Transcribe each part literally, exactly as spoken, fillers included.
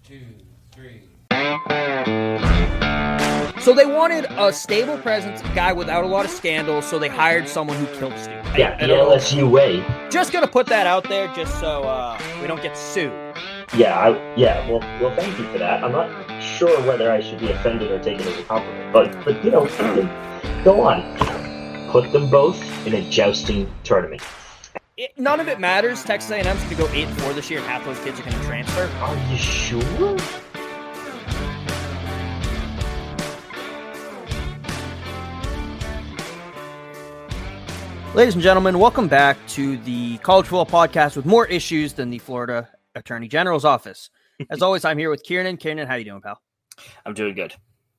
two, three. So they wanted a stable presence, a guy without a lot of scandals, so they hired someone who killed Stu. Yeah, I, I the L S U way. Just gonna put that out there just so uh, we don't get sued. Yeah, I, yeah. Well, well, thank you for that. I'm not sure whether I should be offended or take it as a compliment, but, but you know, go on. Put them both in a jousting tournament. It, none of it matters. Texas A and M's going to go eight and four this year, and half those kids are going to transfer. Are you sure? Ladies and gentlemen, welcome back to the College Football Podcast with more issues than the Florida Attorney General's office. As always, I'm here with Kieran. Kieran, how you doing, pal? I'm doing good.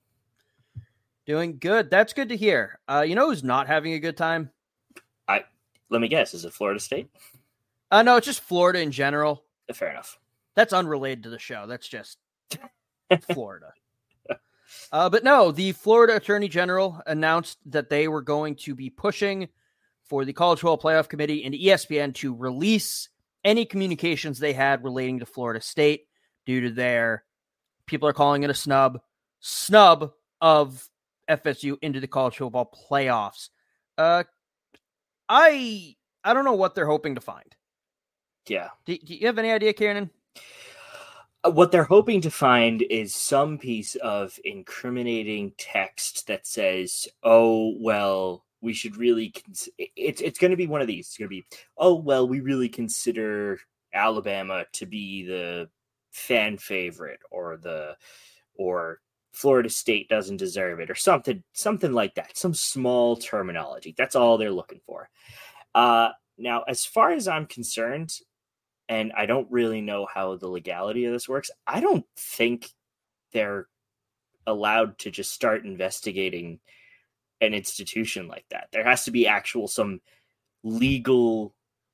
Doing good. That's good to hear. Uh, you know who's not having a good time? I let me guess. Is it Florida State? Uh, no, it's just Florida in general. Fair enough. That's unrelated to the show. That's just Florida. Uh, but no, the Florida Attorney General announced that they were going to be pushing for the College Football Playoff Committee and E S P N to release any communications they had relating to Florida State due to their, people are calling it a snub, snub of F S U into the college football playoffs. Uh, I I don't know what they're hoping to find. Yeah. Do, do you have any idea, Kieran? Uh, what they're hoping to find is some piece of incriminating text that says, oh, well, we should really, cons- it's it's going to be one of these. It's going to be, oh, well, we really consider Alabama to be the fan favorite, or the, or Florida State doesn't deserve it, or something, something like that. Some small terminology. That's all they're looking for. Uh, now, as far as I'm concerned, and I don't really know how the legality of this works, I don't think they're allowed to just start investigating an institution like that. There has to be actual some legal,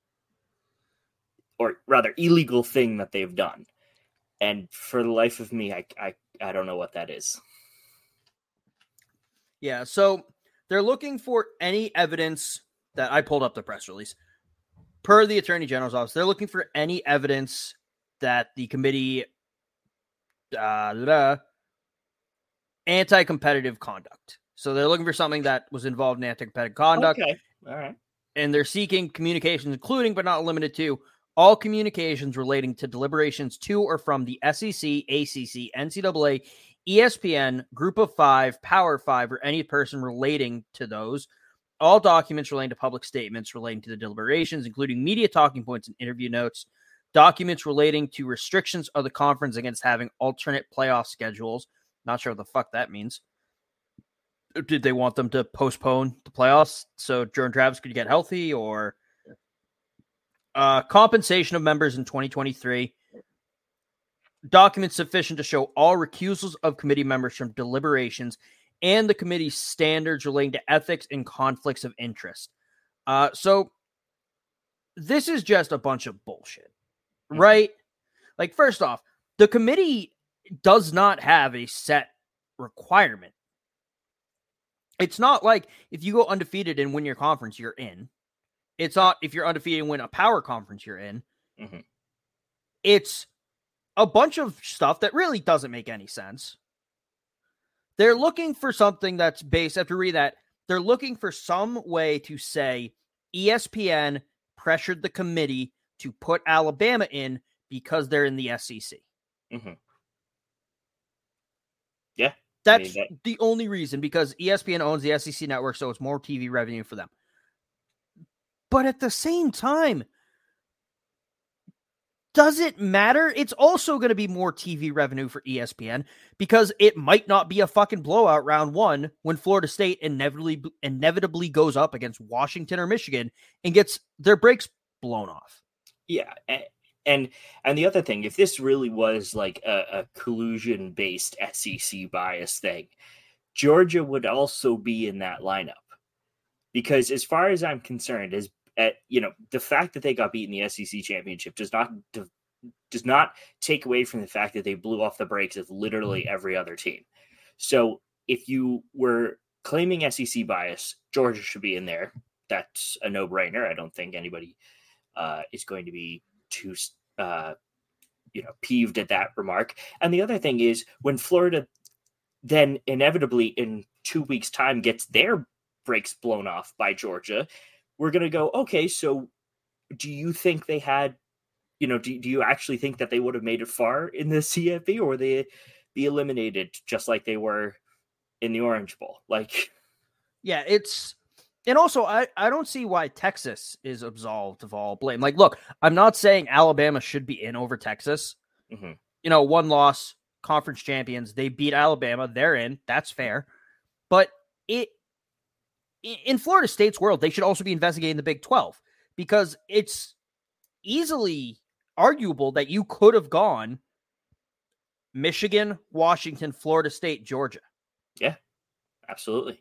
or rather illegal thing that they've done. And for the life of me, I, I, I don't know what that is. Yeah, so they're looking for any evidence that I pulled up the press release. Per the Attorney General's office, they're looking for any evidence that the committee uh, anti-competitive conduct. So they're looking for something that was involved in anti-competitive conduct. Okay, all right. And they're seeking communications, including but not limited to all communications relating to deliberations to or from the S E C, A C C, N C double A, E S P N, Group of Five, Power Five, or any person relating to those. All documents relating to public statements relating to the deliberations, including media talking points and interview notes, documents relating to restrictions of the conference against having alternate playoff schedules. Not sure what the fuck that means. Did they want them to postpone the playoffs so Jordan Travis could get healthy, or uh, compensation of members in twenty twenty-three? Documents sufficient to show all recusals of committee members from deliberations and the committee's standards relating to ethics and conflicts of interest. Uh, so this is just a bunch of bullshit, right? Mm-hmm. Like, first off, the committee does not have a set requirement. It's not like if you go undefeated and win your conference, you're in. It's not if you're undefeated and win a power conference, you're in. Mm-hmm. It's a bunch of stuff that really doesn't make any sense. They're looking for something that's based, after read that, they're looking for some way to say E S P N pressured the committee to put Alabama in because they're in the S E C. Mm-hmm. Yeah. That's I mean, that... the only reason, because E S P N owns the S E C network, so it's more T V revenue for them. But at the same time, does it matter? It's also going to be more T V revenue for E S P N because it might not be a fucking blowout round one when Florida State inevitably inevitably goes up against Washington or Michigan and gets their brakes blown off. Yeah. And and, and the other thing, if this really was like a, a collusion-based S E C bias thing, Georgia would also be in that lineup. Because as far as I'm concerned, as At, you know, the fact that they got beat in the S E C championship does not does not take away from the fact that they blew off the brakes of literally every other team. So if you were claiming S E C bias, Georgia should be in there. That's a no-brainer. I don't think anybody uh, is going to be too uh, you know, peeved at that remark. And the other thing is when Florida then inevitably in two weeks' time gets their brakes blown off by Georgia, we're going to go, okay, so do you think they had, you know, do, do you actually think that they would have made it far in the C F P, or would they be eliminated just like they were in the Orange Bowl? Like, yeah, it's, and also I, I don't see why Texas is absolved of all blame. Like, look, I'm not saying Alabama should be in over Texas. mm-hmm. You know, one loss, conference champions, they beat Alabama, they're in, that's fair. But it, in Florida State's world, they should also be investigating the Big twelve, because it's easily arguable that you could have gone Michigan, Washington, Florida State, Georgia. Yeah, absolutely.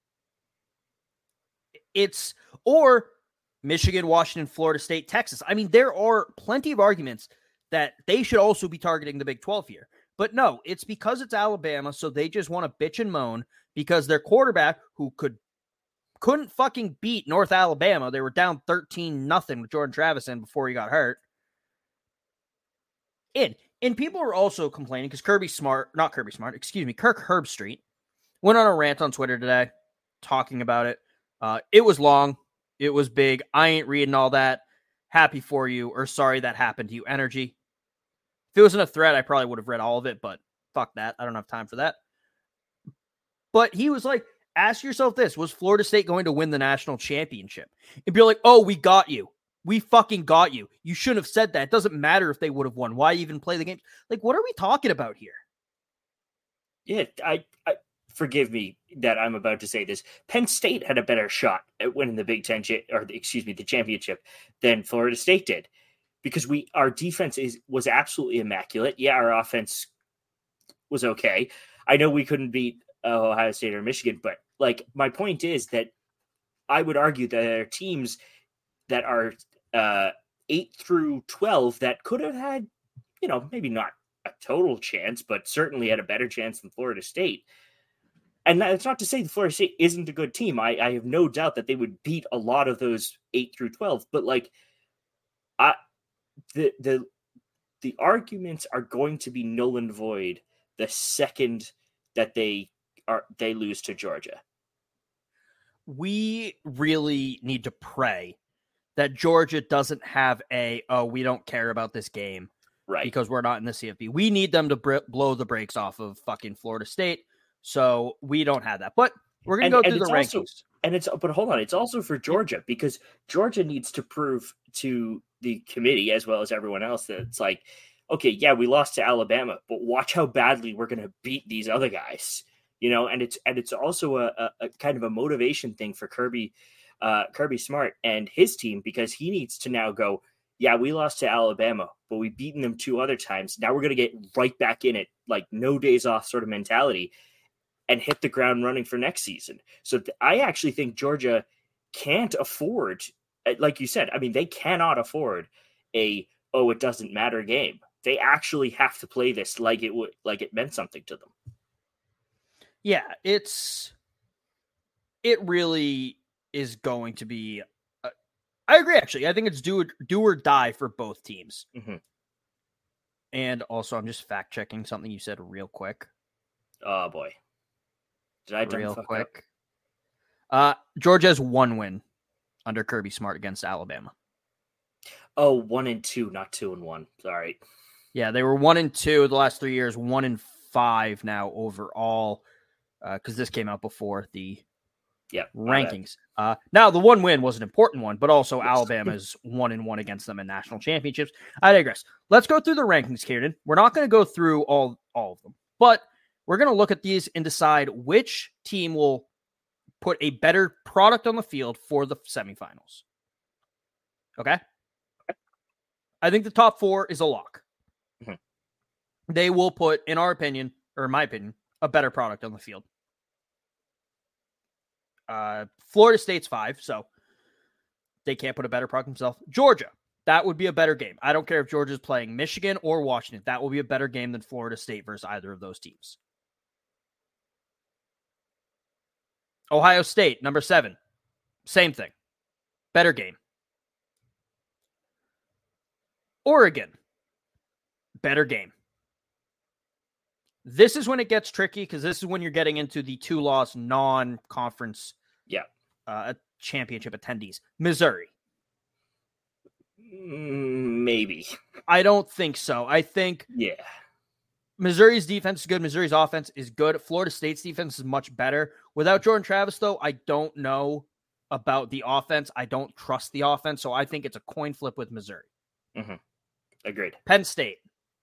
It's, or Michigan, Washington, Florida State, Texas. I mean, there are plenty of arguments that they should also be targeting the Big twelve here. But no, it's because it's Alabama, so they just want to bitch and moan because their quarterback, who could couldn't fucking beat North Alabama, they were down thirteen nothing with Jordan Travis in before he got hurt. In. And people were also complaining because Kirby Smart, not Kirby Smart, excuse me, Kirk Herbstreit went on a rant on Twitter today talking about it. Uh, it was long. It was big. I ain't reading all that. Happy for you, or sorry that happened to you energy. If it wasn't a thread, I probably would have read all of it, but fuck that. I don't have time for that. But he was like, ask yourself this, was Florida State going to win the national championship? And be like, oh, we got you. We fucking got you. You shouldn't have said that. It doesn't matter if they would have won. Why even play the game? Like, what are we talking about here? Yeah, I, I forgive me that I'm about to say this. Penn State had a better shot at winning the Big Ten, cha- or excuse me, the championship than Florida State did, because we our defense is was absolutely immaculate. Yeah, our offense was okay. I know we couldn't beat uh, Ohio State or Michigan, but like my point is that I would argue that there are teams that are uh, eight through twelve that could have had, you know, maybe not a total chance, but certainly had a better chance than Florida State. And that's not to say that Florida State isn't a good team. I, I have no doubt that they would beat a lot of those eight through twelve, but like, I, the, the, the arguments are going to be null and void the second that they are, they lose to Georgia. We really need to pray that Georgia doesn't have a, oh, we don't care about this game. Right. Because we're not in the C F P. We need them to br- blow the brakes off of fucking Florida State. So we don't have that. But we're going to go through the rankings. Also, and it's, but hold on, it's also for Georgia, because Georgia needs to prove to the committee as well as everyone else that it's like, okay, yeah, we lost to Alabama, but watch how badly we're going to beat these other guys. You know, and it's and it's also a, a, a kind of a motivation thing for Kirby, uh, Kirby Smart and his team, because he needs to now go, yeah, we lost to Alabama, but we've beaten them two other times. Now we're going to get right back in it, like no days off sort of mentality, and hit the ground running for next season. So th- I actually think Georgia can't afford, like you said, I mean, they cannot afford a, oh, it doesn't matter game. They actually have to play this like it would, like it meant something to them. Yeah, it's, it really is going to be, uh, I agree, actually. I think it's do, do or die for both teams. Mm-hmm. And also, I'm just fact checking something you said real quick. Oh, boy. Did I real quick? Uh, Georgia has one win under Kirby Smart against Alabama. Oh, one and two, not two and one. Sorry. Yeah, they were one and two the last three years, one and five now overall. Because uh, this came out before the yep, rankings. Uh, now, the one win was an important one, but also yes. Alabama's one and one against them in national championships. I digress. Let's go through the rankings, Kieran. We're not going to go through all, all of them, but we're going to look at these and decide which team will put a better product on the field for the semifinals. Okay? I think the top four is a lock. Mm-hmm. They will put, in our opinion, or in my opinion, a better product on the field. Uh, Florida State's five, so they can't put a better product themselves. Georgia, that would be a better game. I don't care if Georgia's playing Michigan or Washington. That will be a better game than Florida State versus either of those teams. Ohio State, number seven. Same thing. Better game. Oregon. better game. This is when it gets tricky because this is when you're getting into the two-loss non-conference yeah. uh, championship attendees. Missouri. Maybe. I don't think so. I think yeah. Missouri's defense is good. Missouri's offense is good. Florida State's defense is much better. Without Jordan Travis, though, I don't know about the offense. I don't trust the offense, so I think it's a coin flip with Missouri. Mm-hmm. Agreed. Penn State.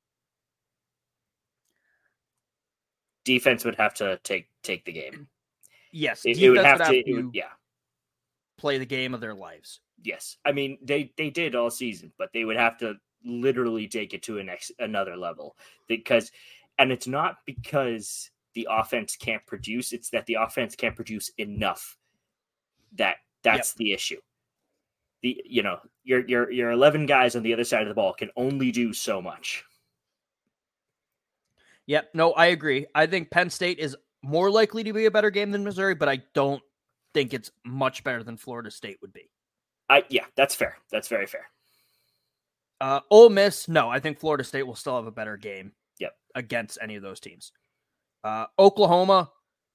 Defense would have to take take the game. Yes, it, defense it would have, would have to, to would, yeah. play the game of their lives. Yes. I mean, they, they did all season, but they would have to literally take it to a next another level because, and it's not because the offense can't produce, it's that the offense can't produce enough. That that's yep. the issue. The, you know, your, your, your eleven guys on the other side of the ball can only do so much. Yep. No, I agree. I think Penn State is more likely to be a better game than Missouri, but I don't think it's much better than Florida State would be. I yeah, that's fair. That's very fair. Uh, Ole Miss, no, I think Florida State will still have a better game. Yep. Against any of those teams. Uh, Oklahoma.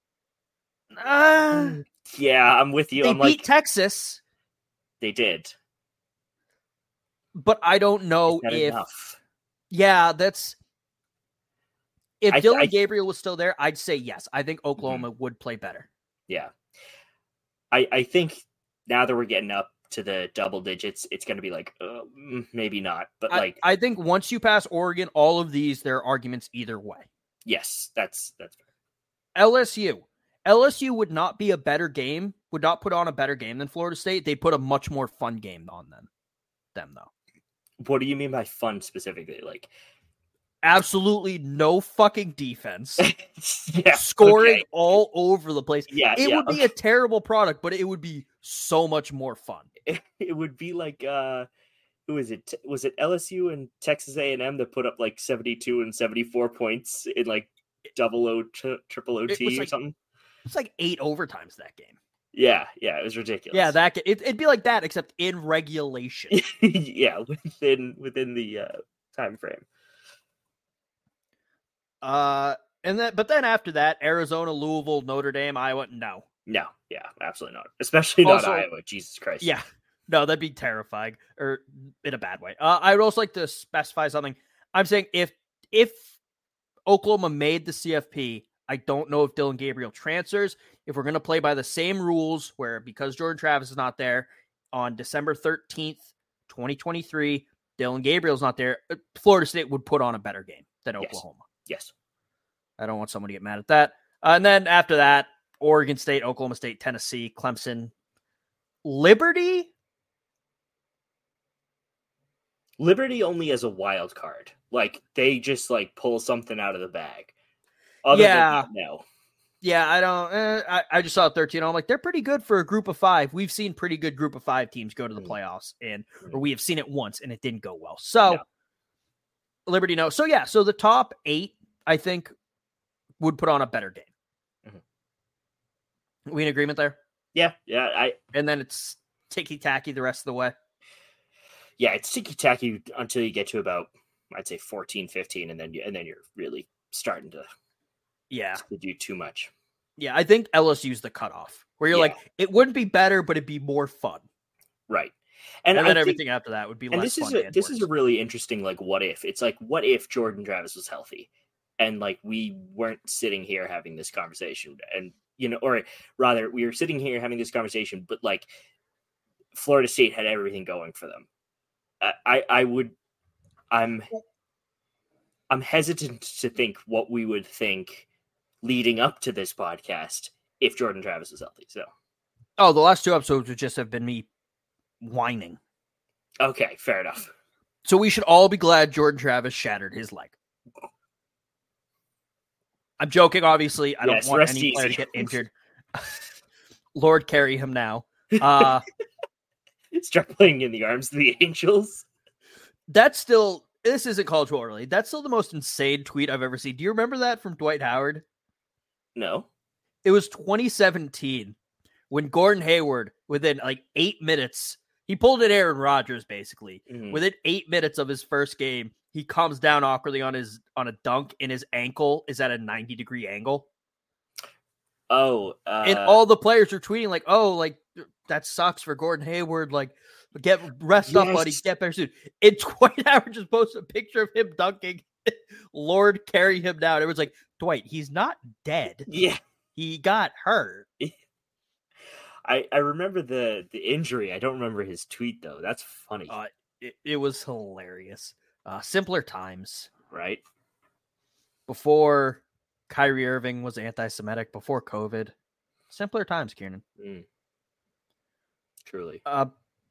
Uh, yeah, I'm with you. They I'm beat like Texas. They did, but I don't know if. Enough? Yeah, that's. If I, Dylan I, Gabriel was still there, I'd say yes. I think Oklahoma mm-hmm. would play better. Yeah, I I think now that we're getting up to the double digits, it's going to be like uh, maybe not, but I, like I think once you pass Oregon, all of these there are arguments either way. Yes, that's that's fair. L S U. L S U would not be a better game, would not put on a better game than Florida State. They'd put a much more fun game on them, them though. What do you mean by fun specifically? Like absolutely no fucking defense. yeah, scoring okay. all over the place. Yeah, it yeah, would be okay. a terrible product, but it would be so much more fun. It, it would be like uh who is it? Was it L S U and Texas A and M that put up like seventy-two and seventy-four points in like double O, t- triple O T or like, something? It's like eight overtimes that game. Yeah, yeah, it was ridiculous. Yeah, that it, it'd be like that except in regulation. yeah, within within the uh, time frame. Uh, and then but then after that, Arizona, Louisville, Notre Dame, Iowa, no, no, yeah, absolutely not. Especially not also, Iowa. Jesus Christ. Yeah, no, that'd be terrifying, or in a bad way. Uh, I would also like to specify something. I'm saying if if Oklahoma made the C F P. I don't know if Dylan Gabriel transfers. If we're going to play by the same rules where because Jordan Travis is not there on December thirteenth, twenty twenty-three, Dylan Gabriel's not there, Florida State would put on a better game than Oklahoma. Yes. yes. I don't want someone to get mad at that. Uh, and then after that, Oregon State, Oklahoma State, Tennessee, Clemson, Liberty. Liberty only as a wild card. Like they just like pull something out of the bag. Other yeah, than that, no. Yeah, I don't. Eh, I, I just saw thirteen. I'm like, they're pretty good for a group of five. We've seen pretty good group of five teams go to the playoffs, and or we have seen it once, and it didn't go well. So, no. Liberty, no. So yeah, so the top eight, I think, would put on a better game. Mm-hmm. We in agreement there? Yeah, yeah. I and then it's ticky tacky the rest of the way. Yeah, it's ticky tacky until you get to about, I'd say fourteen, fifteen, and then and then you're really starting to. Yeah. To do too much. Yeah, I think L S U's the cutoff where you're yeah. like, it wouldn't be better, but it'd be more fun. Right. And, and then I everything think, after that would be and less this fun. Is a, this is a really interesting, like, what if? It's like, what if Jordan Travis was healthy? And, like, we weren't sitting here having this conversation. And, you know, or rather, we were sitting here having this conversation, but, like, Florida State had everything going for them. I, I, I would, I'm, I'm hesitant to think what we would think leading up to this podcast if Jordan Travis is healthy. So, oh, the last two episodes would just have been me whining. Okay, fair enough. So we should all be glad Jordan Travis shattered his leg. I'm joking, obviously. I yes, don't want any easy. player to get injured. Lord, carry him now. Uh, Start playing in the arms of the Angels. That's still, this isn't college football really. That's still the most insane tweet I've ever seen. Do you remember that from Dwight Howard? No. It was twenty seventeen when Gordon Hayward, within like eight minutes, He pulled an Aaron Rodgers, basically. Mhm. Within eight minutes of his first game, he comes down awkwardly on his on a dunk, and his ankle is at a ninety degree angle. Oh, uh, And all the players are tweeting like, "Oh, like that sucks for Gordon Hayward. Like, get rest up, buddy. Yes. Get better soon." And Dwight Howard just posted a picture of him dunking. Lord carry him down. It was like, Dwight, he's not dead. yeah. He got hurt. I, I remember the, the injury. I don't remember his tweet, though. That's funny. Uh, it, it was hilarious. Uh, simpler times. right? Before Kyrie Irving was anti-Semitic, before COVID. Simpler times, Kieran. Mm. Truly. Uh,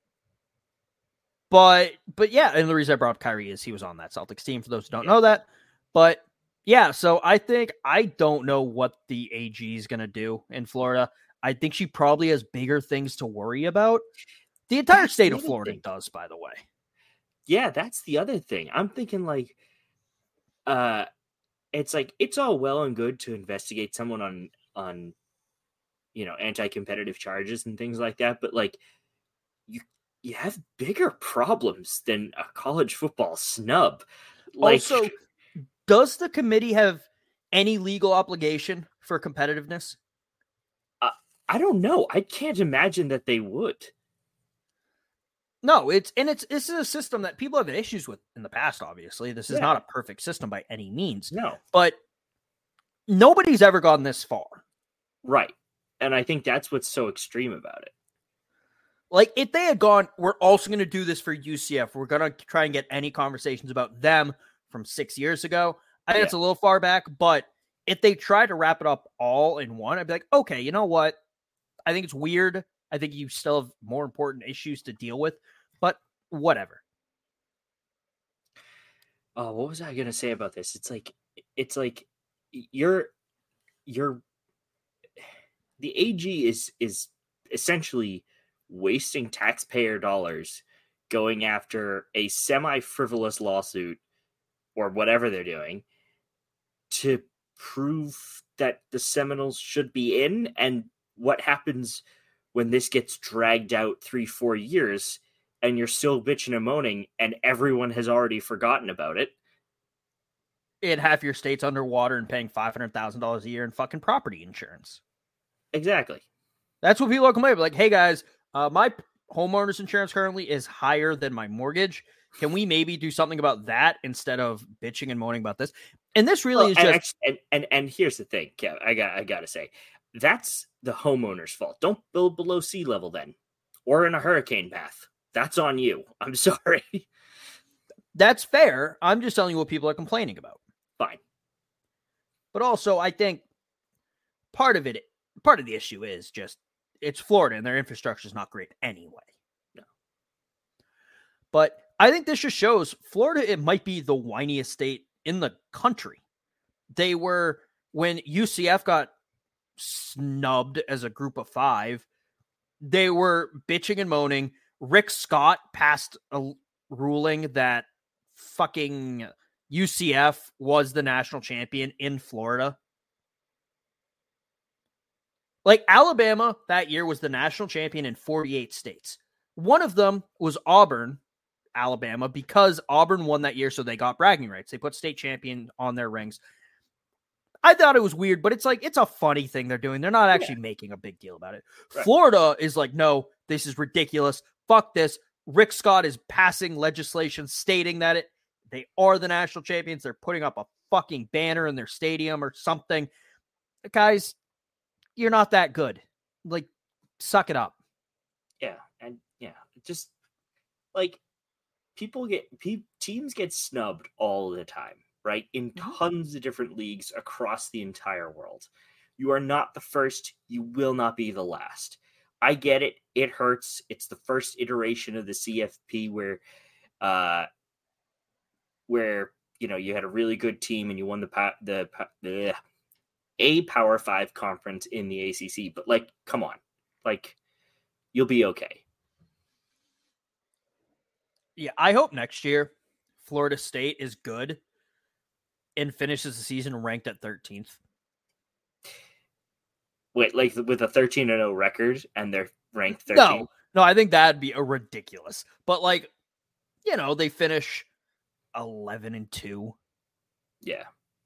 but, but yeah, and the reason I brought up Kyrie is he was on that Celtics team, for those who don't Yeah. know that. But yeah, so I think, I don't know what the A G is going to do in Florida. I think she probably has bigger things to worry about. The entire That's state the of other Florida thing. does, by the way. Yeah, that's the other thing. I'm thinking like, uh, it's like it's all well and good to investigate someone on on, you know, anti-competitive charges and things like that, but like, you you have bigger problems than a college football snub. Like, Also, does the committee have any legal obligation for competitiveness? I don't know. I can't imagine that they would. No, it's and it's this is a system that people have had issues with in the past. Obviously, this is Yeah. not a perfect system by any means, No, but nobody's ever gone this far. right. And I think that's what's so extreme about it. Like, if they had gone, we're also going to do this for U C F. We're going to try and get any conversations about them from six years ago. I think Yeah. it's a little far back, but if they try to wrap it up all in one, I'd be like, okay, you know what? I think it's weird. I think you still have more important issues to deal with, but whatever. Oh, what was I gonna say about this? It's like, it's like you're, you're, the A G is is essentially wasting taxpayer dollars going after a semi-frivolous lawsuit or whatever they're doing to prove that the Seminoles should be in. And what happens when this gets dragged out three, four years and you're still bitching and moaning and everyone has already forgotten about it? And half your state's underwater and paying five hundred thousand dollars a year in fucking property insurance. Exactly. That's what people are complaining about. Like, hey guys, uh, my homeowner's insurance currently is higher than my mortgage. Can we maybe do something about that instead of bitching and moaning about this? And this really Well, is and, just actually, and, and and here's the thing, Kev, I got I gotta say, that's the homeowner's fault. Don't build below sea level then, or in a hurricane path. That's on you. I'm sorry. that's fair. I'm just telling you what people are complaining about. Fine. But also, I think part of it, part of the issue is just it's Florida and their infrastructure is not great anyway. No. But I think this just shows Florida, it might be the whiniest state in the country. They were, when U C F got snubbed as a group of five, they were bitching and moaning. Rick Scott passed a ruling that fucking U C F was the national champion in Florida. Like, Alabama that year was the national champion in forty-eight states. One of them was Auburn, Alabama, because Auburn won that year, so they got bragging rights. They put state champion on their rings. I thought it was weird, but it's like, it's a funny thing they're doing. They're not actually yeah. making a big deal about it. Right. Florida is like, no, this is ridiculous. Fuck this. Rick Scott is passing legislation stating that it they are the national champions. They're putting up a fucking banner in their stadium or something. Guys, you're not that good. Like, suck it up. Yeah, and yeah, just like people get pe- teams get snubbed all the time, right? In tons of different leagues across the entire world. You are not the first. You will not be the last. I get it. It hurts. It's the first iteration of the C F P where, uh, where you know you had a really good team and you won the pa- the the a Power Five conference in the A C C. But like, come on, like you'll be okay. Yeah, I hope next year Florida State is good and finishes the season ranked at thirteenth. Wait, like with a thirteen and oh record and they're ranked thirteenth? No, No, I think that'd be a ridiculous. But like, you know, they finish eleven and two. Yeah.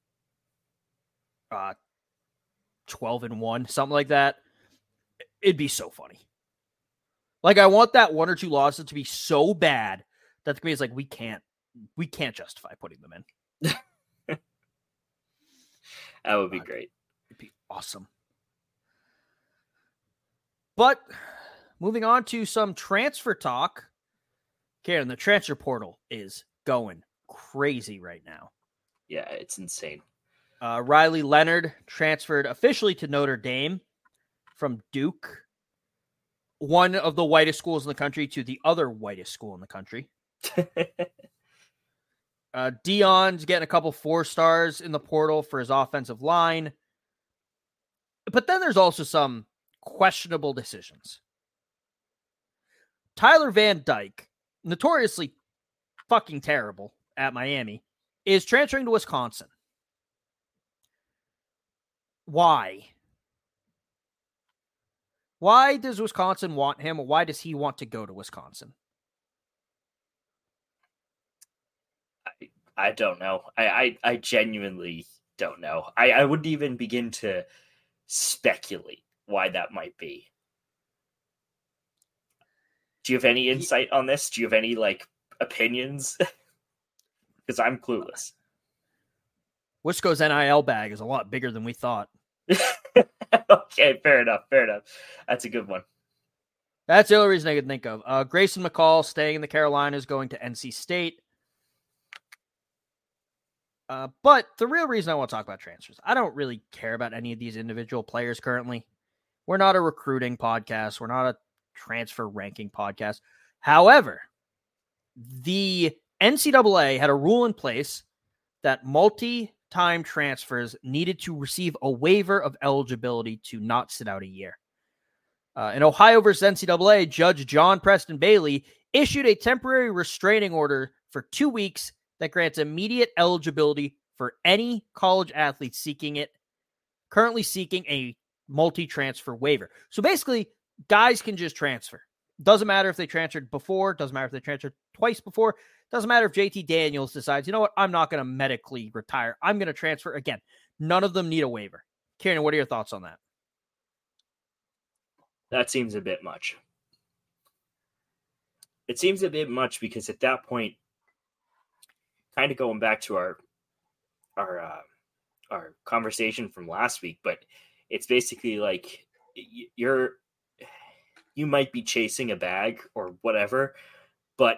Uh, twelve and one, something like that. It'd be so funny. Like, I want that one or two losses to be so bad that the committee's like, we can't, we can't justify putting them in. That would be uh, great. It'd be awesome. But moving on to some transfer talk. Karen, the transfer portal is going crazy right now. Yeah, it's insane. Uh, Riley Leonard transferred officially to Notre Dame from Duke, one of the whitest schools in the country, to the other whitest school in the country. uh, Dion's getting a couple four stars in the portal for his offensive line. But then there's also some questionable decisions. Tyler Van Dyke, notoriously fucking terrible at Miami, is transferring to Wisconsin. Why? Why does Wisconsin want him? Or why does he want to go to Wisconsin? I, I don't know. I, I, I genuinely don't know. I, I wouldn't even begin to speculate why that might be. Do you have any insight on this? Do you have any, like, opinions? Because I'm clueless. Wisco's N I L bag is a lot bigger than we thought. Okay, fair enough, fair enough. That's a good one. That's the only reason I could think of. Uh, Grayson McCall staying in the Carolinas, going to N C State. Uh, but the real reason I want to talk about transfers, I don't really care about any of these individual players currently. We're not a recruiting podcast. We're not a transfer ranking podcast. However, the N C double A had a rule in place that multi-time transfers needed to receive a waiver of eligibility to not sit out a year. Uh, in Ohio versus N C double A, Judge John Preston Bailey issued a temporary restraining order for two weeks that grants immediate eligibility for any college athlete seeking it, currently seeking a multi-transfer waiver. So basically, guys can just transfer. Doesn't matter if they transferred before, doesn't matter if they transferred twice before, doesn't matter if J T Daniels decides, you know what, I'm not going to medically retire. I'm going to transfer again. None of them need a waiver. Kieran, what are your thoughts on that? That seems a bit much. It seems a bit much because at that point, kind of going back to our our uh, our conversation from last week, but it's basically like you're you might be chasing a bag or whatever, but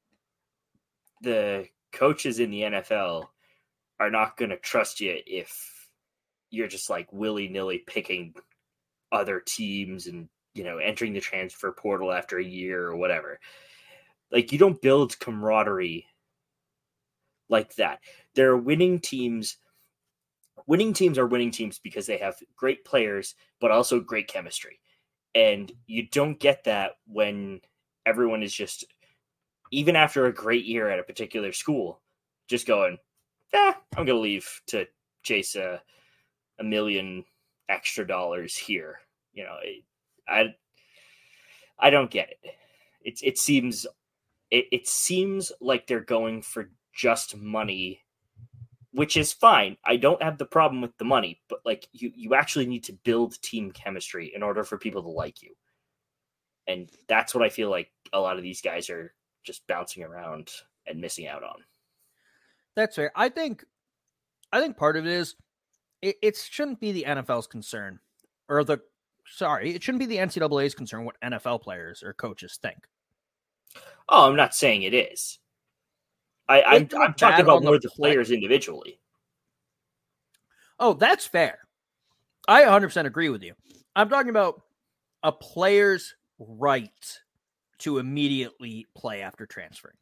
the coaches in the N F L are not going to trust you if you're just like willy-nilly picking other teams and, you know, entering the transfer portal after a year or whatever. Like, you don't build camaraderie like that. There are winning teams. Winning teams are winning teams because they have great players, but also great chemistry. And you don't get that when everyone is just, even after a great year at a particular school, just going, eh, I'm going to leave to chase a, a million extra dollars here. You know, it, I I don't get it. It, it seems it, it seems like they're going for just money, which is fine. I don't have the problem with the money, but like you, you actually need to build team chemistry in order for people to like you. And that's what I feel like a lot of these guys are just bouncing around and missing out on. That's fair. I think, I think part of it is it, it shouldn't be the N F L's concern or the, sorry, it shouldn't be the N C double A's concern what N F L players or coaches think. Oh, I'm not saying it is. I, I'm, I'm talking about more the players individually. Oh, that's fair. I one hundred percent agree with you. I'm talking about a player's right to immediately play after transferring.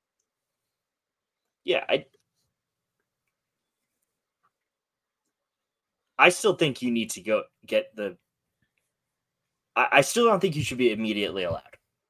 Yeah, I I still think you need to go get the I, I still don't think you should be immediately allowed.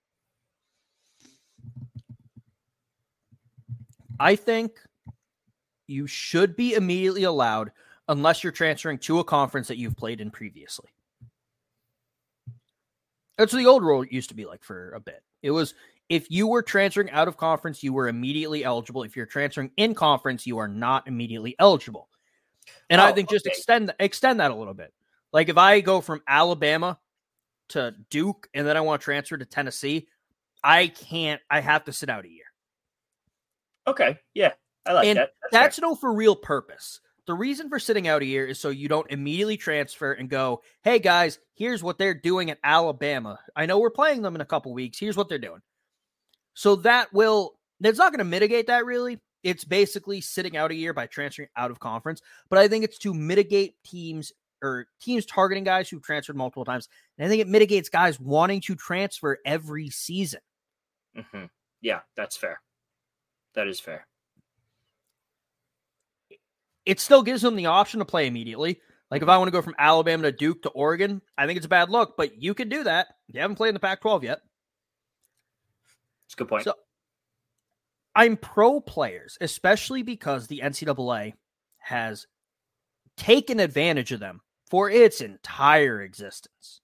I think you should be immediately allowed unless you're transferring to a conference that you've played in previously. That's what the old rule used to be like for a bit. It was if you were transferring out of conference, you were immediately eligible. If you're transferring in conference, you are not immediately eligible. And oh, I think just okay. extend extend that a little bit. Like if I go from Alabama to Duke and then I want to transfer to Tennessee, I can't. I have to sit out a year. Okay, yeah, I like and that. That's, that's no for real purpose. The reason for sitting out a year is so you don't immediately transfer and go, hey, guys, here's what they're doing at Alabama. I know we're playing them in a couple weeks. Here's what they're doing. So that will, that's not going to mitigate that really. It's basically sitting out a year by transferring out of conference. But I think it's to mitigate teams or teams targeting guys who've transferred multiple times. And I think it mitigates guys wanting to transfer every season. Mm-hmm. Yeah, that's fair. That is fair. It still gives them the option to play immediately. Like if I want to go from Alabama to Duke to Oregon, I think it's a bad look, but you can do that. You haven't played in the Pac twelve yet. That's a good point. So I'm pro players, especially because the N C double A has taken advantage of them for its entire existence.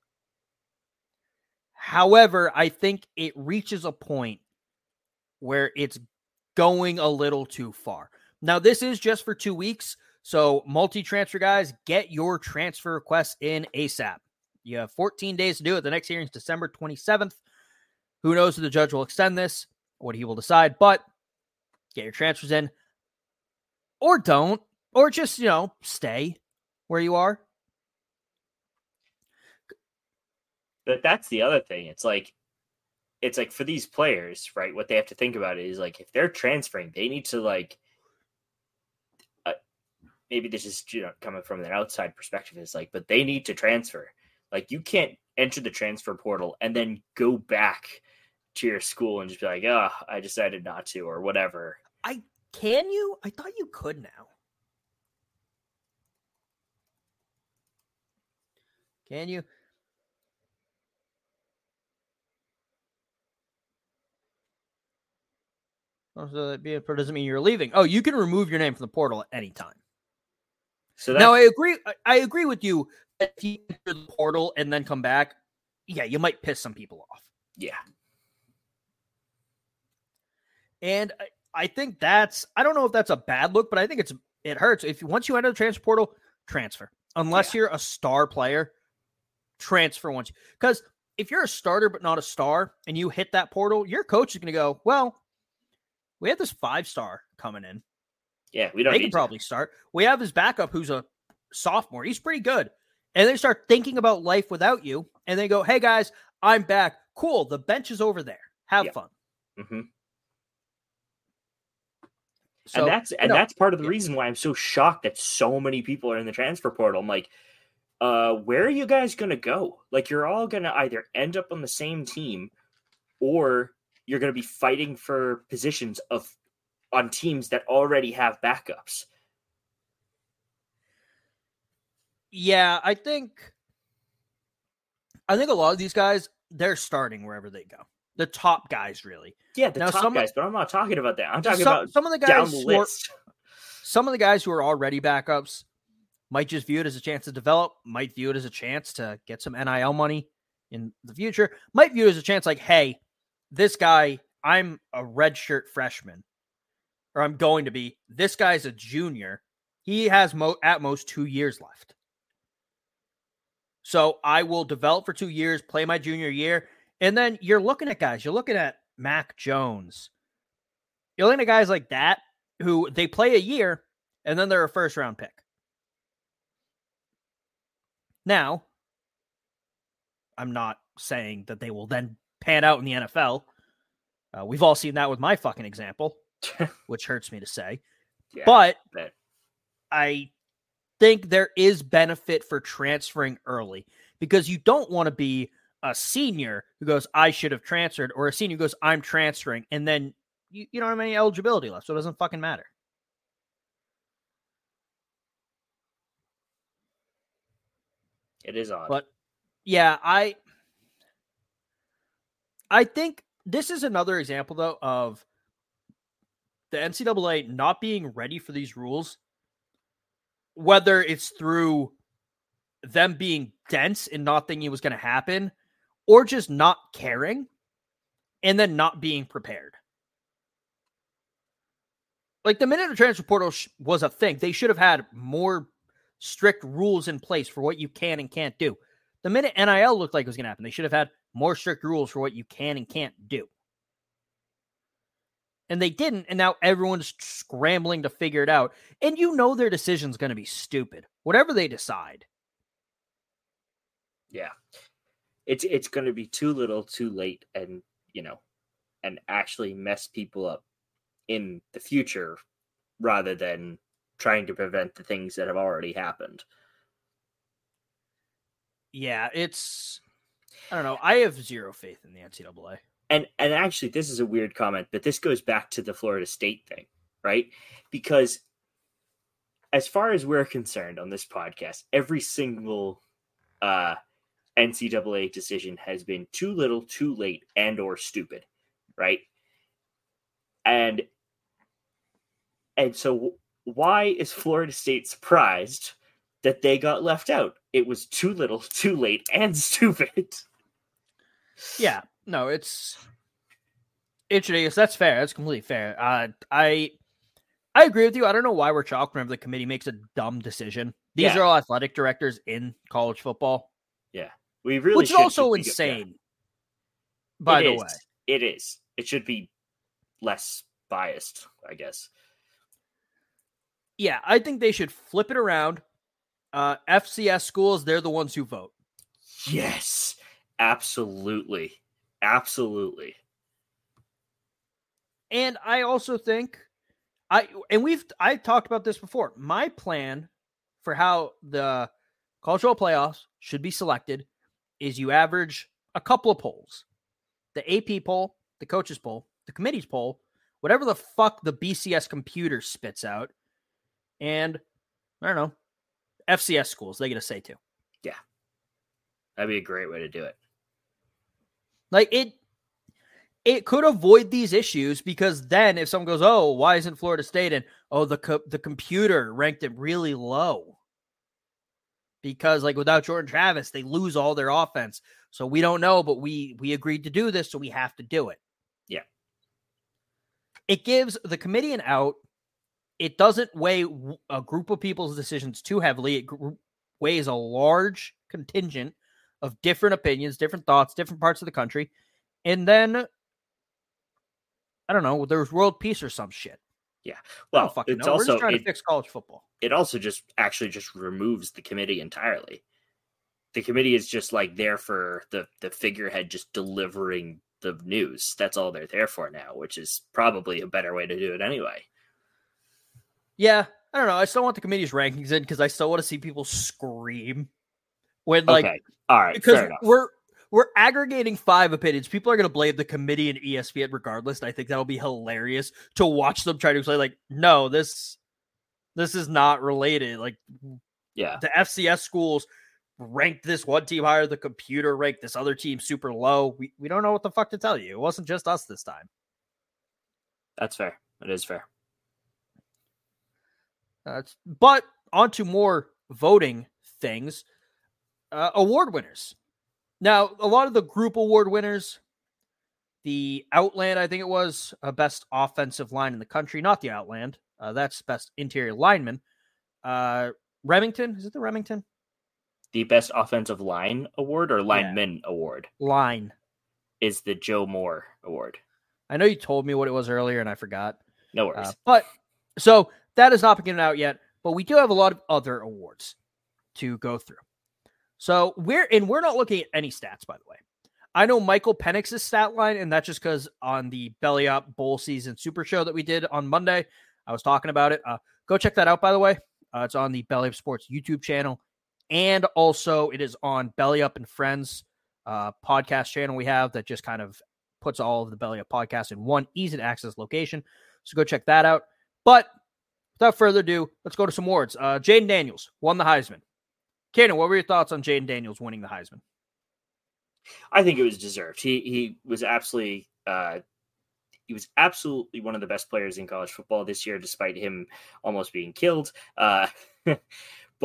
However, I think it reaches a point where it's going a little too far. Now, this is just for two weeks, so multi-transfer guys, get your transfer requests in ASAP. You have fourteen days to do it. The next hearing is December twenty-seventh. Who knows if the judge will extend this, what he will decide, but get your transfers in. Or don't, or just, you know, stay where you are. But that's the other thing. It's like, it's like for these players, right, what they have to think about is like, if they're transferring, they need to like, maybe this is, you know, coming from an outside perspective, is like, but they need to transfer. Like, you can't enter the transfer portal and then go back to your school and just be like, oh, I decided not to, or whatever. I can you? I thought you could now. Can you? Oh, so that doesn't mean you're leaving. Oh, you can remove your name from the portal at any time. So now I agree. I agree with you. If you enter the portal and then come back, yeah, you might piss some people off. Yeah, and I, I think that's. I don't know if that's a bad look, but I think it's it hurts if you, once you enter the transfer portal, transfer unless yeah. you're a star player. Transfer once because if you're a starter but not a star and you hit that portal, your coach is going to go, well, we have this five star coming in. Yeah, we don't. They can probably to. start. We have his backup, who's a sophomore. He's pretty good, and they start thinking about life without you, and they go, "Hey guys, I'm back. Cool. The bench is over there. Have yeah. fun." Mm-hmm. So, and that's and know, that's part of the yeah. reason why I'm so shocked that so many people are in the transfer portal. I'm like, uh, where are you guys going to go? Like, you're all going to either end up on the same team, or you're going to be fighting for positions of. on teams that already have backups. Yeah, I think I think a lot of these guys, they're starting wherever they go. The top guys, really. Yeah, the now, top some, guys, but I'm not talking about that. I'm talking some, about some of the guys down the who are, list. Some of the guys who are already backups might just view it as a chance to develop, might view it as a chance to get some N I L money in the future, might view it as a chance like, hey, this guy, I'm a redshirt freshman. Or I'm going to be, this guy's a junior. He has mo- at most two years left. So I will develop for two years, play my junior year. And then you're looking at guys, you're looking at Mac Jones. You're looking at guys like that who they play a year and then they're a first round pick. Now, I'm not saying that they will then pan out in the N F L. Uh, we've all seen that with my fucking example. Which hurts me to say. Yeah, but but I think there is benefit for transferring early because you don't want to be a senior who goes, I should have transferred, or a senior who goes, I'm transferring, and then you, you don't have any eligibility left, so it doesn't fucking matter. It is odd. But yeah, I I think this is another example, though, of the N C double A not being ready for these rules, whether it's through them being dense and not thinking it was going to happen, or just not caring and then not being prepared. Like the minute the transfer portal sh- was a thing, they should have had more strict rules in place for what you can and can't do. The minute N I L looked like it was going to happen, they should have had more strict rules for what you can and can't do. And they didn't, and now everyone's scrambling to figure it out. And you know their decision's going to be stupid. Whatever they decide. Yeah. It's it's going to be too little, too late, and, you know, and actually mess people up in the future rather than trying to prevent the things that have already happened. Yeah, it's... I don't know. I have zero faith in the N C double A. And and actually, this is a weird comment, but this goes back to the Florida State thing, right? Because as far as we're concerned on this podcast, every single uh, N C double A decision has been too little, too late, and or stupid, right? And and so why is Florida State surprised that they got left out? It was too little, too late, and stupid. Yeah, no, it's it's that's fair. That's completely fair. Uh, I I agree with you. I don't know why we're shocked whenever the committee makes a dumb decision. These Yeah. are all athletic directors in college football, Yeah, we really which is should also be- insane. yeah. By It the is. way, It is. It should be less biased, I guess. yeah, I think they should flip it around. Uh, F C S schools, they're the ones who vote. Yes, absolutely. Absolutely. And I also think I and we've I talked about this before. My plan for how the college football playoffs should be selected is you average a couple of polls. The A P poll, the coaches poll, the committee's poll, whatever the fuck the B C S computer spits out, and I don't know, F C S schools, they get a say too. That'd be a great way to do it. Like it it could avoid these issues because then if someone goes, oh, why isn't Florida State in? Oh, the co- the computer ranked it really low. Because like without Jordan Travis, they lose all their offense. So we don't know, but we we agreed to do this, so we have to do it. Yeah. It gives the committee an out. It doesn't weigh a group of people's decisions too heavily. It gr- weighs a large contingent of different opinions, different thoughts, different parts of the country. And then, I don't know, there's world peace or some shit. I Well, don't fucking it's know. We're also just trying it, to fix college football. it also just actually just removes the committee entirely. The committee is just like there for the the figurehead just delivering the news. That's all they're there for now, which is probably a better way to do it anyway. Yeah, I don't know. I still want the committee's rankings in because I still want to see people scream when, like, okay. All right. because Fair enough. we're we're aggregating five opinions. People are going to blame the committee and E S P N regardless. And I think that'll be hilarious to watch them try to say, like, no, this this is not related. Like, Yeah. the F C S schools ranked this one team higher. The computer ranked this other team super low. We we don't know what the fuck to tell you. It wasn't just us this time. That's fair. It is fair. Uh, but on to more voting things. Uh, award winners. Now, a lot of the group award winners, the Outland, I think it was, uh, best offensive line in the country, not the Outland. Uh, that's best interior lineman. Uh, Remington, is it the Remington? The best offensive line award or lineman award Line. is the Joe Moore award. I know you told me what it was earlier and I forgot. No worries. Uh, but so that has not been given out yet, but we do have a lot of other awards to go through. So we're and we're not looking at any stats, by the way. I know Michael Penix's stat line, and that's just because on the Belly Up Bowl Season Super Show that we did on Monday, I was talking about it. Uh, go check that out, by the way. Uh, it's on the Belly Up Sports YouTube channel, and also it is on Belly Up and Friends uh, podcast channel we have that just kind of puts all of the Belly Up podcasts in one easy to access location. So go check that out. But without further ado, let's go to some awards. Uh, Jaden Daniels won the Heisman. Kaden, what were your thoughts on Jaden Daniels winning the Heisman? I think it was deserved. He he was absolutely uh, he was absolutely one of the best players in college football this year, despite him almost being killed. Uh, but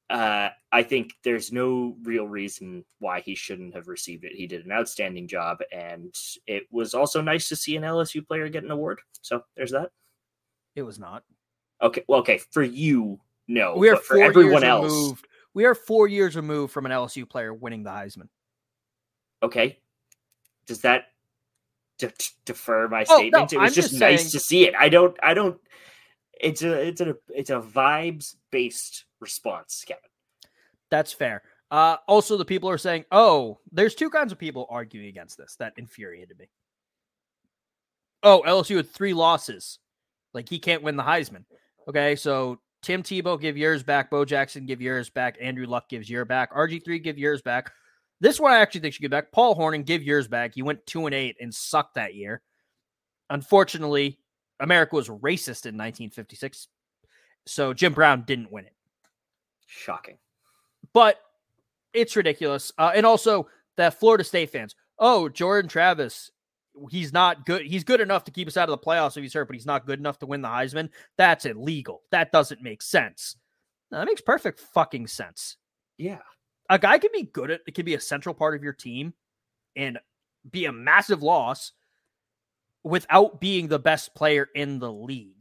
uh, I think there's no real reason why he shouldn't have received it. He did an outstanding job, and it was also nice to see an L S U player get an award. So there's that. It was not. Okay, well, okay, for you, no. We are but for four everyone years else, removed. We are four years removed from an L S U player winning the Heisman. Okay, does that de- defer my Oh, statement? no, it was I'm just, just nice saying- to see it. I don't. I don't. It's a. It's a. It's a vibes based response, Kevin. That's fair. Uh, also, the people are saying, "Oh, there's two kinds of people arguing against this." That infuriated me. Oh, L S U had three losses. Like, he can't win the Heisman. Okay, so Tim Tebow give yours back. Bo Jackson give yours back. Andrew Luck gives yours back. R G three give yours back. This one I actually think should give back. Paul Hornung give yours back. He went two and eight and sucked that year. Unfortunately, America was racist in nineteen fifty-six, so Jim Brown didn't win it. Shocking. But it's ridiculous. Uh, and also that Florida State fans, oh, Jordan Travis, he's not good. He's good enough to keep us out of the playoffs if he's hurt, but he's not good enough to win the Heisman. That's illegal. That doesn't make sense. No, that makes perfect fucking sense. Yeah. A guy can be good at, it can be a central part of your team and be a massive loss without being the best player in the league.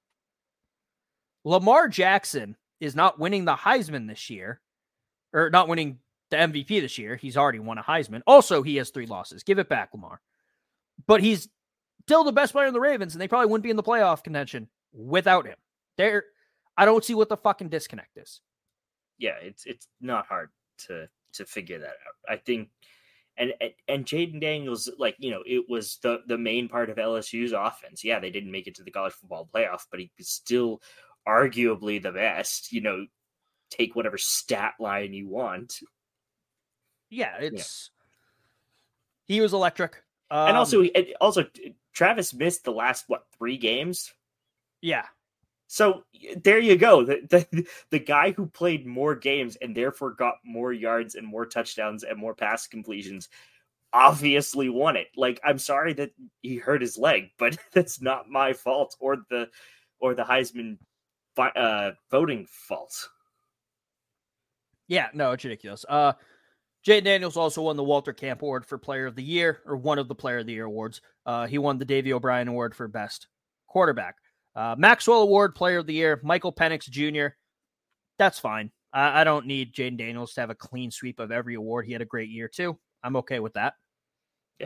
Lamar Jackson is not winning the Heisman this year, or not winning the M V P this year. He's already won a Heisman. Also, he has three losses. Give it back, Lamar. But he's still the best player in the Ravens, and they probably wouldn't be in the playoff contention without him. There, I don't see what the fucking disconnect is. Yeah, it's it's not hard to to figure that out. I think, and and, and Jaden Daniels, like, you know, it was the the main part of L S U's offense. Yeah, they didn't make it to the college football playoff, but he was still arguably the best. You know, take whatever stat line you want. Yeah, it's yeah. He was electric. Um, and also, also Travis missed the last, what, three games? Yeah. So there you go. The, the the guy who played more games and therefore got more yards and more touchdowns and more pass completions obviously won it. Like, I'm sorry that he hurt his leg, but that's not my fault or the or the Heisman uh, voting fault. Yeah, no, it's ridiculous. Uh, Jaden Daniels also won the Walter Camp Award for Player of the Year, or one of the Player of the Year awards. Uh, he won the Davey O'Brien Award for Best Quarterback. Uh, Maxwell Award, Player of the Year, Michael Penix Junior That's fine. I, I don't need Jaden Daniels to have a clean sweep of every award. He had a great year, too. I'm okay with that. Yeah.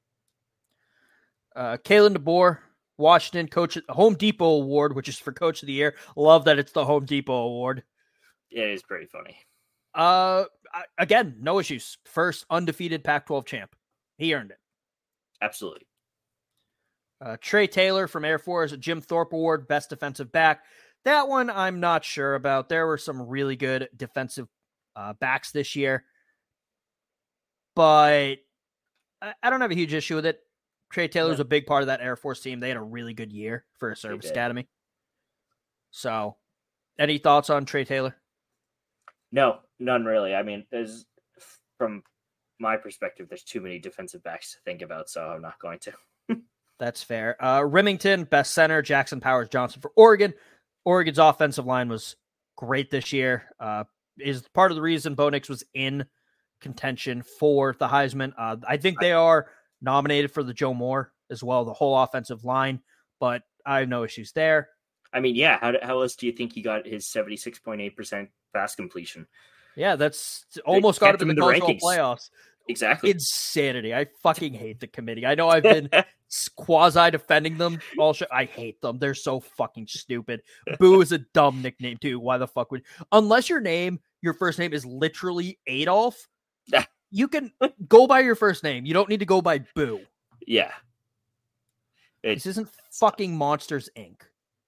Uh, Kalen DeBoer, Washington Coach Home Depot Award, which is for Coach of the Year. Love that it's the Home Depot Award. Yeah, it is pretty funny. Uh, again, no issues. First undefeated Pac twelve champ. He earned it. Absolutely. Uh, Trey Taylor from Air Force, Jim Thorpe Award, Best Defensive Back. That one I'm not sure about. There were some really good defensive uh, backs this year, but I, I don't have a huge issue with it. Trey Taylor was yeah. a big part of that Air Force team. They had a really good year for a service academy. So, any thoughts on Trey Taylor? No, none really. I mean, there's from my perspective, there's too many defensive backs to think about, so I'm not going to. That's fair. Uh, Remington, best center, Jackson Powers Johnson for Oregon. Oregon's offensive line was great this year. Uh, is part of the reason Bo Nix was in contention for the Heisman. Uh, I think they are nominated for the Joe Moore as well, the whole offensive line, but I have no issues there. I mean, yeah, how, how else do you think he got his seventy-six point eight percent pass completion? Yeah, that's almost got him in the, the cultural rankings. Playoffs. Exactly. Insanity. I fucking hate the committee. I know I've been quasi defending them all sh- I hate them. They're so fucking stupid. Boo is a dumb nickname too. Why the fuck would, unless your name, your first name is literally Adolf, you can go by your first name. You don't need to go by Boo. Yeah. It, this isn't fucking Monsters Incorporated.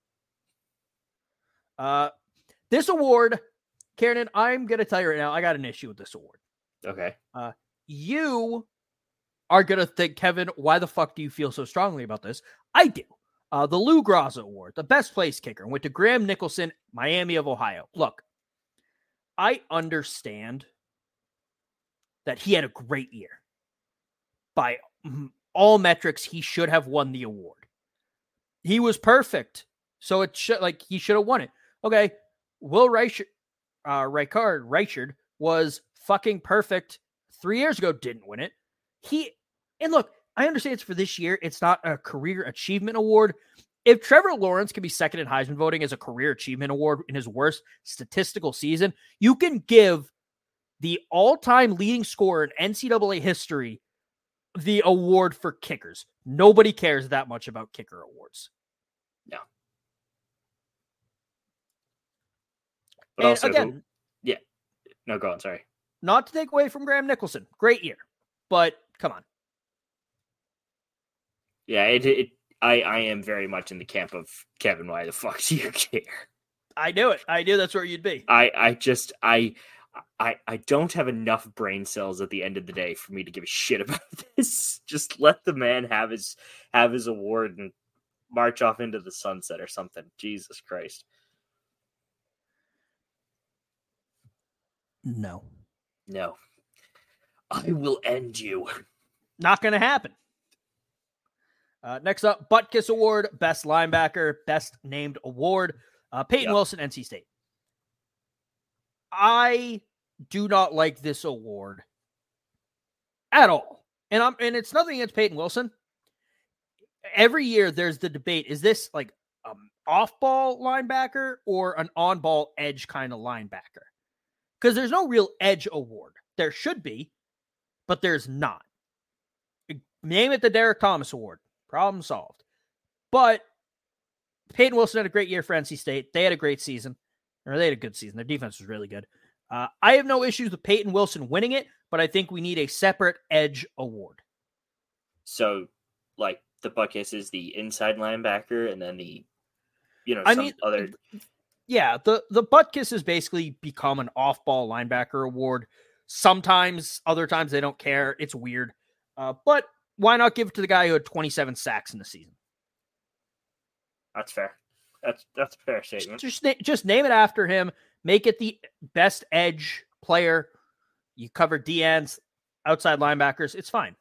Uh, this award, Karen, I'm going to tell you right now, I got an issue with this award. Okay. Uh, you are going to think, Kevin, why the fuck do you feel so strongly about this? I do. Uh, the Lou Graza Award, the best place kicker, went to Graham Nicholson, Miami of Ohio. Look, I understand that he had a great year. By all metrics, he should have won the award. He was perfect. So it should, like, he should have won it. Okay, Will Reich, uh, Ricard Reichard was fucking perfect three years ago, didn't win it. He, and look, I understand it's for this year. It's not a career achievement award. If Trevor Lawrence can be second in Heisman voting as a career achievement award in his worst statistical season, you can give the all-time leading scorer in N C double A history the award for kickers. Nobody cares that much about kicker awards. No. But And also, again, yeah. No, go on. Sorry. Not to take away from Graham Nicholson. Great year. But come on. Yeah, it, it I, I am very much in the camp of Kevin, why the fuck do you care? I knew it. I knew that's where you'd be. I, I just I I I don't have enough brain cells at the end of the day for me to give a shit about this. Just let the man have his have his award and march off into the sunset or something. Jesus Christ. No. No. I will end you. Not going to happen. Uh, next up, Butkus Award, Best Linebacker, Best Named Award, uh, Peyton Yep. Wilson, N C State. I do not like this award at all. And I'm and it's nothing against Peyton Wilson. Every year there's the debate, is this like an off-ball linebacker or an on-ball edge kind of linebacker? Because there's no real edge award. There should be, but there's not. Name it the Derek Thomas Award. Problem solved. But Peyton Wilson had a great year for N C State. They had a great season. Or they had a good season. Their defense was really good. Uh, I have no issues with Peyton Wilson winning it, but I think we need a separate edge award. So, like, the Butkus is the inside linebacker, and then the, you know, I some mean, other... Yeah, the, the Butkus has basically become an off-ball linebacker award. Sometimes, other times they don't care. It's weird. Uh, but why not give it to the guy who had twenty-seven sacks in the season? That's fair. That's that's a fair statement. Just, just, just name it after him. Make it the best edge player. You cover D Ns, outside linebackers. It's fine.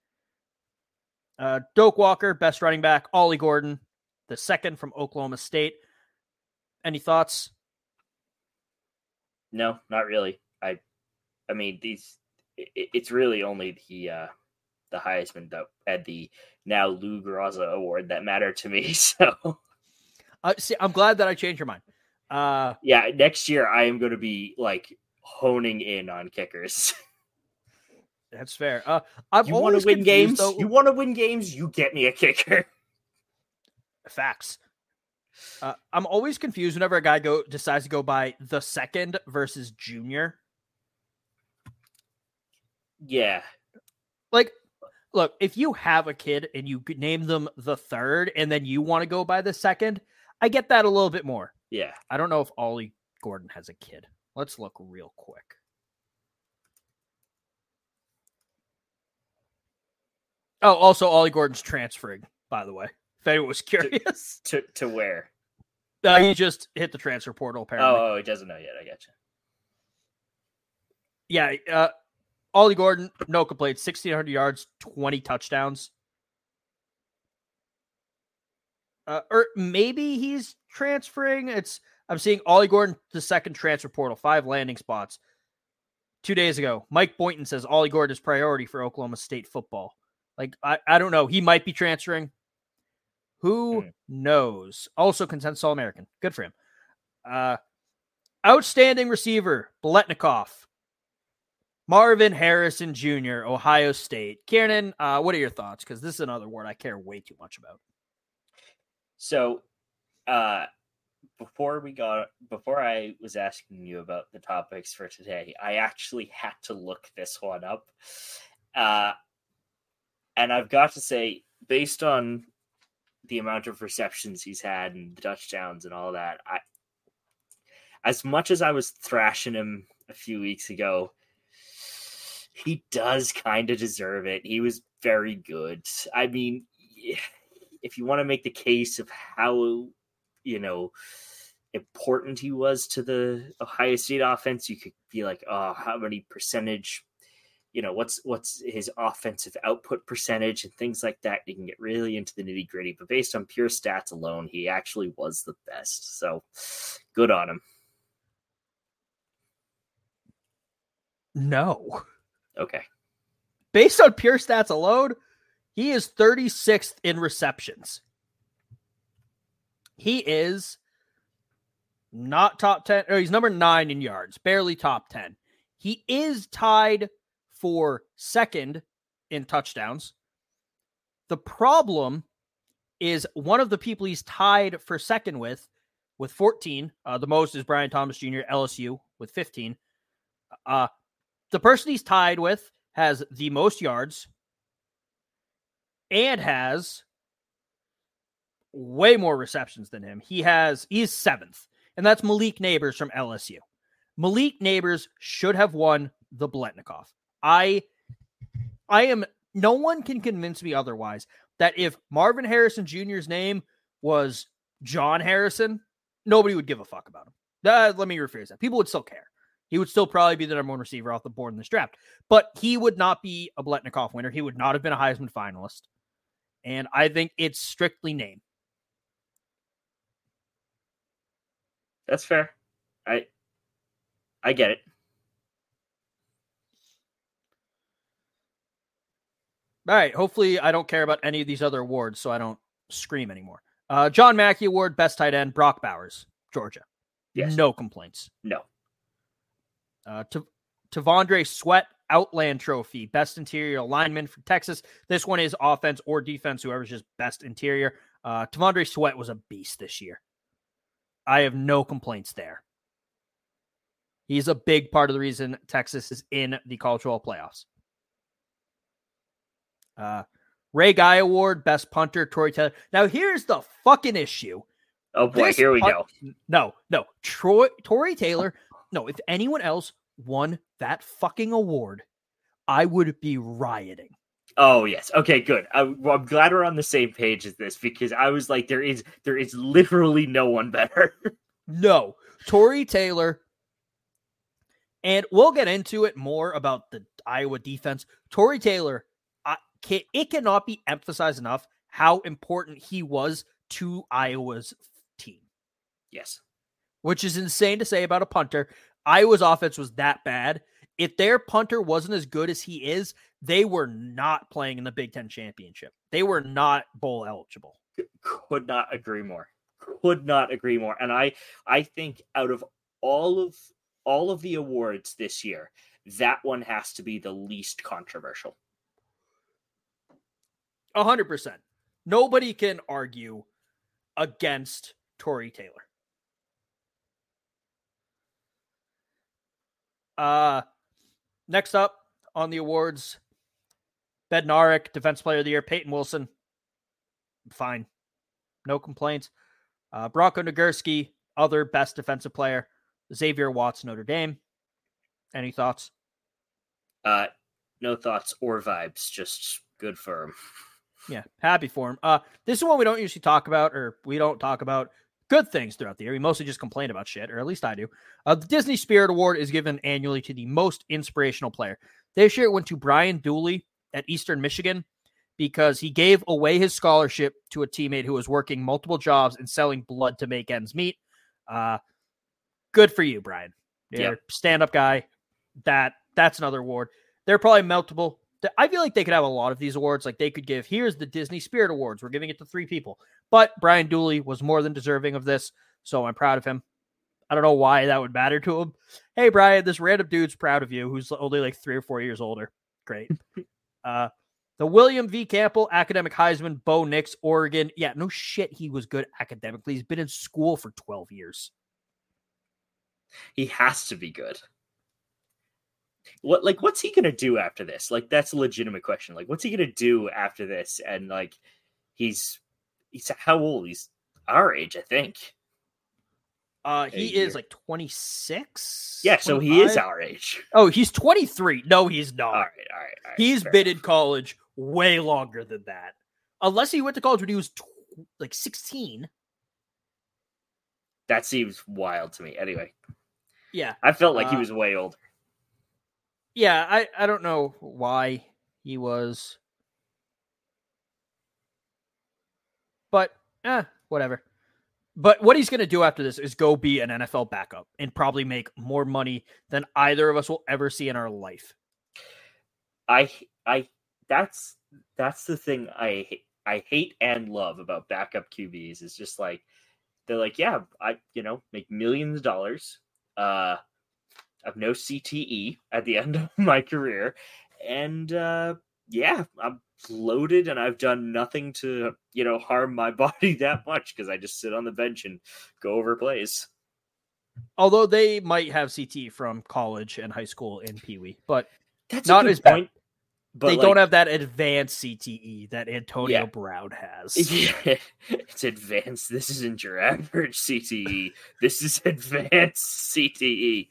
Uh, Doak Walker, best running back. Ollie Gordon, the second from Oklahoma State. Any thoughts? No, not really. I, I mean, these. It, it's really only the uh, the Heisman that had the now Lou Graza Award that mattered to me. So, uh, see, I'm glad that I changed your mind. Uh, yeah, next year I am going to be like honing in on kickers. That's fair. Uh, I've you want always to win games? Though, you want to win games? You get me a kicker. Facts. Uh, I'm always confused whenever a guy go decides to go by the second versus junior. Yeah. Like, look, if you have a kid and you name them the third and then you want to go by the second, I get that a little bit more. Yeah. I don't know if Ollie Gordon has a kid. Let's look real quick. Oh, also Ollie Gordon's transferring, by the way, if anyone was curious. To to where? Uh, he just hit the transfer portal, apparently. Oh, oh, he doesn't know yet. I got you. Yeah, uh, Ollie Gordon, no complaints, sixteen hundred yards, twenty touchdowns. Uh, or maybe he's transferring. It's I'm seeing Ollie Gordon, the second transfer portal, five landing spots. Two days ago, Mike Boynton says Ollie Gordon is priority for Oklahoma State football. Like, I, I don't know. He might be transferring. Who hmm. knows? Also, consensus All-American. Good for him. Uh, outstanding receiver, Biletnikoff. Marvin Harrison Junior, Ohio State. Kiernan, uh, what are your thoughts? Because this is another word I care way too much about. So, uh, before we got, before I was asking you about the topics for today, I actually had to look this one up. Uh, and I've got to say, based on the amount of receptions he's had and the touchdowns and all that, I, as much as I was thrashing him a few weeks ago, he does kind of deserve it. He was very good. I mean, if you want to make the case of how, you know, important he was to the Ohio State offense, you could be like, oh, how many percentage, you know, what's what's his offensive output percentage and things like that. You can get really into the nitty gritty, but based on pure stats alone, he actually was the best. So good on him. No. Okay. Based on pure stats alone, he is thirty-sixth in receptions. He is not top ten, or he's number nine in yards, barely top ten. He is tied for second in touchdowns. The problem is one of the people he's tied for second with, with fourteen. Uh, the most is Brian Thomas Junior, L S U, with fifteen. Uh, the person he's tied with has the most yards and has way more receptions than him. He has, he's seventh, and that's Malik Neighbors from L S U. Malik Neighbors should have won the Biletnikoff. I, I am, no one can convince me otherwise that if Marvin Harrison Junior's name was John Harrison, nobody would give a fuck about him. Uh, let me rephrase that. People would still care. He would still probably be the number one receiver off the board in this draft, but he would not be a Biletnikoff winner. He would not have been a Heisman finalist. And I think it's strictly name. That's fair. I, I get it. All right. Hopefully I don't care about any of these other awards, so I don't scream anymore. Uh, John Mackey Award, best tight end, Brock Bowers, Georgia. Yes. No complaints. No. Uh, to Tavondre Sweat, Outland Trophy, best interior lineman for Texas. This one is offense or defense, whoever's just best interior. Uh, Tavondre Sweat was a beast this year. I have no complaints there. He's a big part of the reason Texas is in the college football playoffs. Uh, Ray Guy Award, best punter, Tory Taylor. Now, here's the fucking issue. Oh boy, this here we punt- go. No, no. Troy, Tory Taylor, no, if anyone else won that fucking award, I would be rioting. Oh, yes. Okay, good. I, well, I'm glad we're on the same page as this, because I was like, there is there is literally no one better. No. Tory Taylor, and we'll get into it more about the Iowa defense. Tory Taylor, I can, it cannot be emphasized enough how important he was to Iowa's team. Yes. Which is insane to say about a punter. Iowa's offense was that bad. If their punter wasn't as good as he is, they were not playing in the Big Ten championship. They were not bowl eligible. Could not agree more. Could not agree more. And I, I think out of all of all of the awards this year, that one has to be the least controversial. A hundred percent. Nobody can argue against Tory Taylor. Uh, next up on the awards, Bednarik, Defense Player of the Year, Peyton Wilson. Fine. No complaints. Uh, Bronco Nagurski, other best defensive player, Xavier Watts, Notre Dame. Any thoughts? Uh, no thoughts or vibes, just good for him. Yeah, happy for him. Uh, this is one we don't usually talk about, or we don't talk about good things throughout the year. We mostly just complain about shit, or at least I do. Uh, the Disney Spirit Award is given annually to the most inspirational player. This year it went to Brian Dooley at Eastern Michigan because he gave away his scholarship to a teammate who was working multiple jobs and selling blood to make ends meet. Uh, good for you, Brian. You're Yep. a stand-up guy. That That's another award. They're probably multiple. I feel like they could have a lot of these awards. Like they could give, here's the Disney Spirit Awards. We're giving it to three people. But Brian Dooley was more than deserving of this, so I'm proud of him. I don't know why that would matter to him. Hey, Brian, this random dude's proud of you who's only like three or four years older. Great. uh, the William V. Campbell Academic Heisman, Bo Nix, Oregon. Yeah, no shit, he was good academically. He's been in school for twelve years. He has to be good. What like what's he gonna do after this? Like that's a legitimate question. Like what's he gonna do after this? And like he's he's how old? He's our age, I think. Uh he is like twenty-six. Yeah, so he is our age. Oh, he's twenty-three. No, he's not. All right, all right, all right. He's been in college way longer than that. Unless he went to college when he was tw- like sixteen. That seems wild to me. Anyway. Yeah. I felt like uh, he was way older. Yeah, I, I don't know why he was. But, eh, whatever. But what he's going to do after this is go be an N F L backup and probably make more money than either of us will ever see in our life. I, I, that's, that's the thing I, I hate and love about backup Q Bs. It's just like, they're like, yeah, I, you know, make millions of dollars. Uh, I have no C T E at the end of my career. And, uh, yeah, I'm loaded and I've done nothing to, you know, harm my body that much because I just sit on the bench and go over plays. Although they might have C T E from college and high school in Pee Wee, but that's not a good as bad. point. But they like, don't have that advanced C T E that Antonio Yeah. Brown has. Yeah, it's advanced. This isn't your average C T E. This is advanced C T E.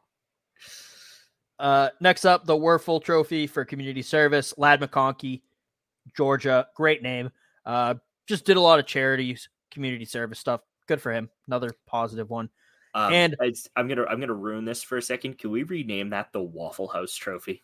Uh, next up, the Werfel Trophy for community service. Lad McConkey, Georgia, great name. Uh, just did a lot of charities, community service stuff. Good for him. Another positive one. Um, and it's, I'm gonna I'm gonna ruin this for a second. Can we rename that the Waffle House Trophy?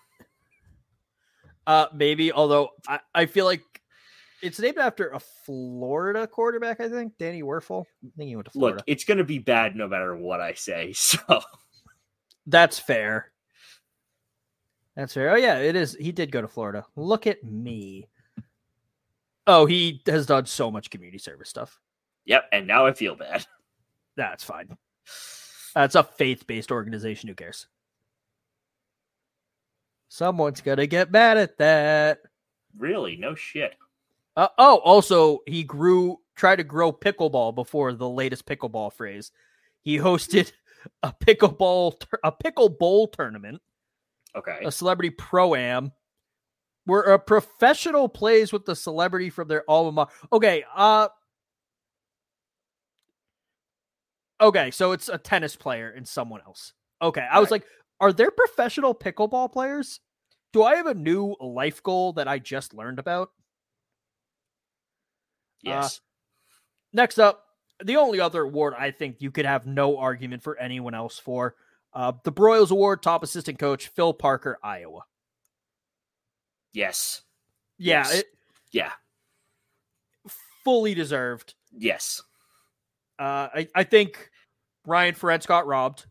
Uh, maybe, although I, I feel like it's named after a Florida quarterback, I think. Danny Werfel. I think he went to Florida. Look, it's gonna be bad no matter what I say. So that's fair. That's fair. Oh, yeah, it is. He did go to Florida. Look at me. Oh, he has done so much community service stuff. Yep, and now I feel bad. That's fine. That's a faith-based organization. Who cares? Someone's gonna get mad at that. Really? No shit. Uh, oh, also, he grew, tried to grow pickleball before the latest pickleball phrase. He hosted a pickleball, a pickle bowl tournament. Okay. A celebrity pro-am where a professional plays with the celebrity from their alma mater. Okay. Uh, okay. So it's a tennis player and someone else. Okay. I was Right. like, are there professional pickleball players? Do I have a new life goal that I just learned about? Yes. Uh, next up, the only other award I think you could have no argument for anyone else for. Uh, the Broyles Award, top assistant coach, Phil Parker, Iowa. Yes. Yeah, Yes. it Yeah. fully deserved. Yes. Uh, I, I think Ryan Ferentz got robbed.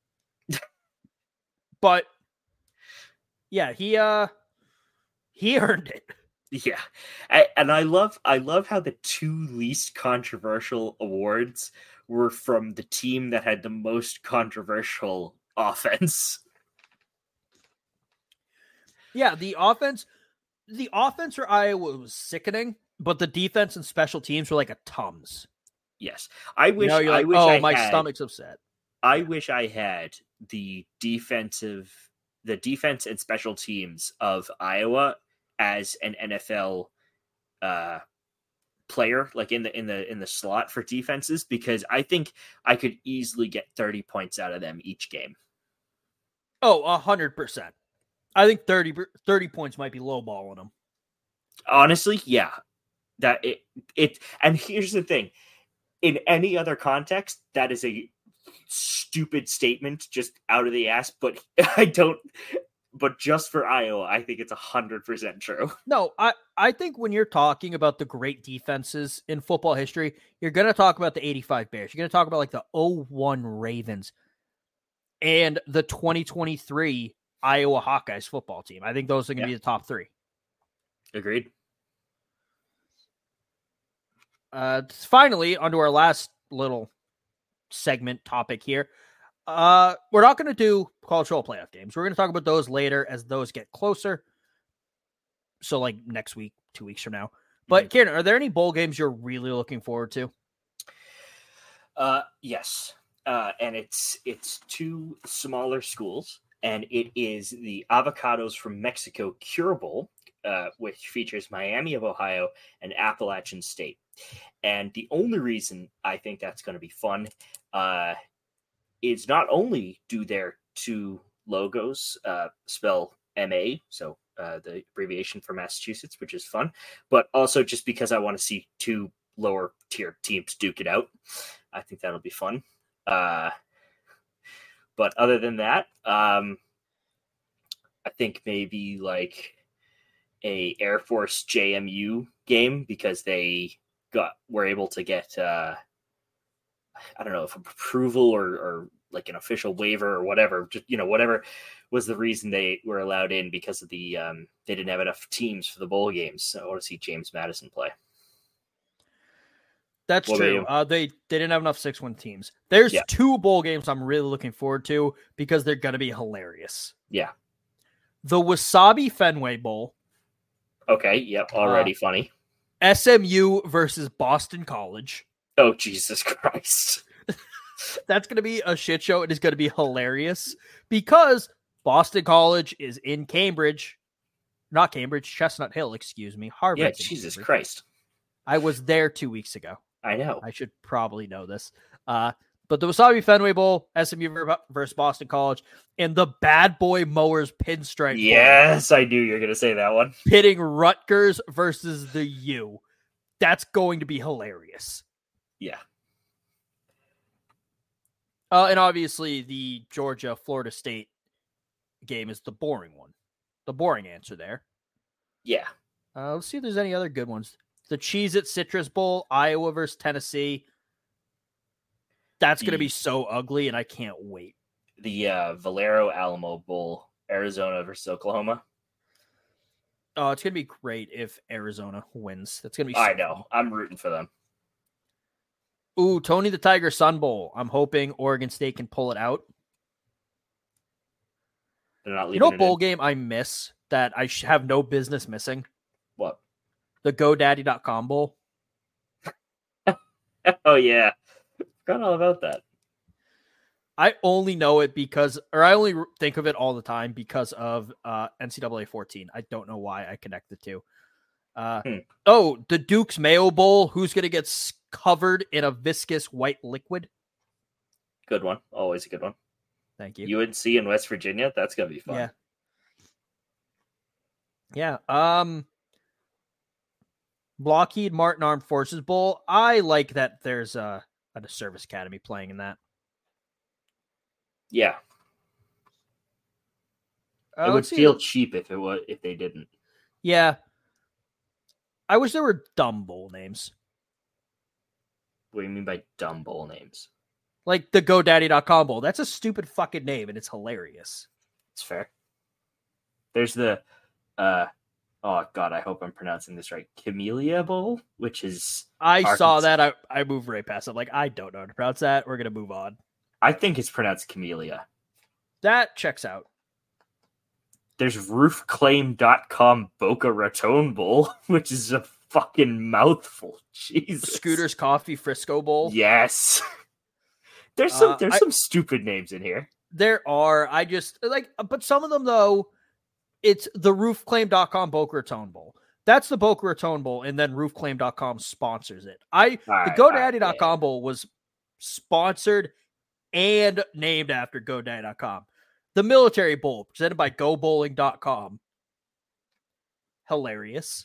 But yeah, he uh he earned it. Yeah. I, and I love I love how the two least controversial awards were from the team that had the most controversial offense. Yeah, the offense the offense for Iowa was sickening, but the defense and special teams were like a Tums. Yes. I wish You know, you're I like, wish oh, I my had, stomach's upset. I wish I had the defensive the defense and special teams of Iowa as an N F L uh player, like in the in the in the slot for defenses, because I think I could easily get thirty points out of them each game. Oh, a hundred percent. I think thirty, thirty points might be lowballing them. Honestly, yeah. That it it and here's the thing. In any other context, that is a stupid statement just out of the ass, but I don't but just for Iowa, I think it's a hundred percent true. No, I, I think when you're talking about the great defenses in football history, you're going to talk about the eighty-five Bears. You're going to talk about like the oh one Ravens and the twenty twenty-three Iowa Hawkeyes football team. I think those are going to Yeah. be the top three. Agreed. Uh, finally, onto our last little segment topic here. Uh, we're not going to do college football playoff games. We're going to talk about those later as those get closer. So like next week, two weeks from now. But Mhm. Kieran, are there any bowl games you're really looking forward to? Uh, yes. Uh, and it's it's two smaller schools, and it is the Avocados from Mexico Cure Bowl, uh, which features Miami of Ohio and Appalachian State. And the only reason I think that's going to be fun uh, is not only do their two logos uh, spell M A, so uh, the abbreviation for Massachusetts, which is fun, but also just because I want to see two lower tier teams duke it out. I think that'll be fun. Uh, but other than that, um, I think maybe like a Air Force J M U game, because they got were able to get uh, I don't know if approval or, or like an official waiver or whatever, just, you know, whatever was the reason they were allowed in because of the, um, they didn't have enough teams for the bowl games. So I want to see James Madison play. That's what true. Uh, they, they didn't have enough six win teams. There's yeah. two bowl games I'm really looking forward to because they're going to be hilarious. Yeah. The Wasabi Fenway Bowl. Okay. Yep. Already uh, funny. S M U versus Boston College. Oh, Jesus Christ. That's going to be a shit show. It is going to be hilarious because Boston College is in Cambridge. Not Cambridge, Chestnut Hill, excuse me. Harvard. Yeah, Jesus Cambridge. Christ. I was there two weeks ago. I know. I should probably know this. Uh, but the Wasabi Fenway Bowl, S M U versus Boston College, and the Bad Boy Mowers Pinstripe Yes, Bowl, I knew you were going to say that one. pitting Rutgers versus the U. That's going to be hilarious. Yeah. Uh, and obviously, the Georgia-Florida State game is the boring one. The boring answer there. Yeah. Uh, let's see if there's any other good ones. The Cheez-It Citrus Bowl, Iowa versus Tennessee. That's going to be so ugly, and I can't wait. The uh, Valero Alamo Bowl, Arizona versus Oklahoma. Oh, it's going to be great if Arizona wins. That's going to be so I know. fun. I'm rooting for them. Ooh, Tony the Tiger Sun Bowl. I'm hoping Oregon State can pull it out. They're not leaving. You know what bowl in. game I miss that I have no business missing? What? The GoDaddy dot com Bowl. Oh, yeah. Forgot all about that. I only know it because, or I only think of it all the time because of uh, N C double A fourteen. I don't know why I connect the two. Uh, hmm. Oh, the Duke's Mayo Bowl. Who's going to get covered in a viscous white liquid? Good one. Always a good one. Thank you. U N C in West Virginia. That's going to be fun. Yeah. Yeah. Um, Lockheed Martin Armed Forces Bowl. I like that there's a, a service academy playing in that. Yeah. Uh, it would feel cheap if it was if they didn't. Yeah. I wish there were dumb bowl names. What do you mean by dumb bowl names? Like the GoDaddy dot com Bowl. That's a stupid fucking name, and it's hilarious. It's fair. There's the, uh, oh god, I hope I'm pronouncing this right. Camellia Bowl, which is. I Arkansas. saw that. I, I moved right past it. Like, I don't know how to pronounce that. We're going to move on. I think it's pronounced Camellia. That checks out. There's roof claim dot com Boca Raton Bowl, which is a fucking mouthful. Jesus. Scooter's Coffee Frisco Bowl. Yes. There's some uh, there's I, some stupid names in here. There are. I just like, but some of them though, it's the roof claim dot com Boca Raton Bowl. That's the Boca Raton Bowl, and then roof claim dot com sponsors it. I right, the GoDaddy dot com right, yeah. Bowl was sponsored and named after GoDaddy dot com. The Military Bowl, presented by go bowling dot com. Hilarious.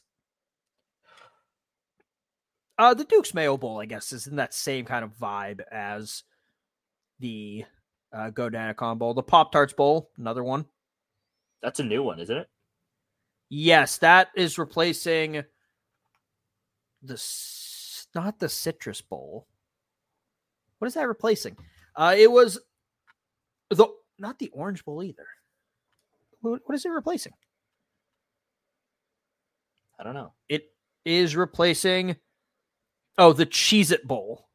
Uh, the Duke's Mayo Bowl, I guess, is in that same kind of vibe as the uh, GoDaddy dot com Bowl. The Pop-Tarts Bowl, another one. That's a new one, isn't it? Yes, that is replacing the not the Citrus Bowl. What is that replacing? Uh, it was the not the Orange Bowl either. What, what is it replacing? I don't know. It is replacing oh the Cheez-It Bowl.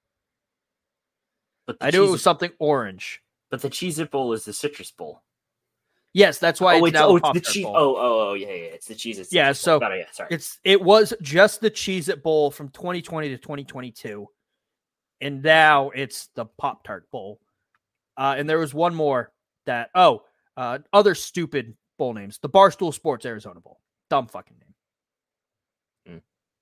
But I knew it was something orange. But the Cheez-It Bowl is the Citrus Bowl. Yes, that's why. Oh, it's, it's, now oh, the it's the cheese. Oh, oh, oh, yeah, yeah, it's the Cheez-It. Yeah, so oh, yeah, sorry. it's it was just the Cheez-It Bowl from twenty twenty to twenty twenty-two, and now it's the Pop-Tart Bowl. Uh, and there was one more that oh, uh, other stupid bowl names: the Barstool Sports Arizona Bowl. Dumb fucking name. Mm.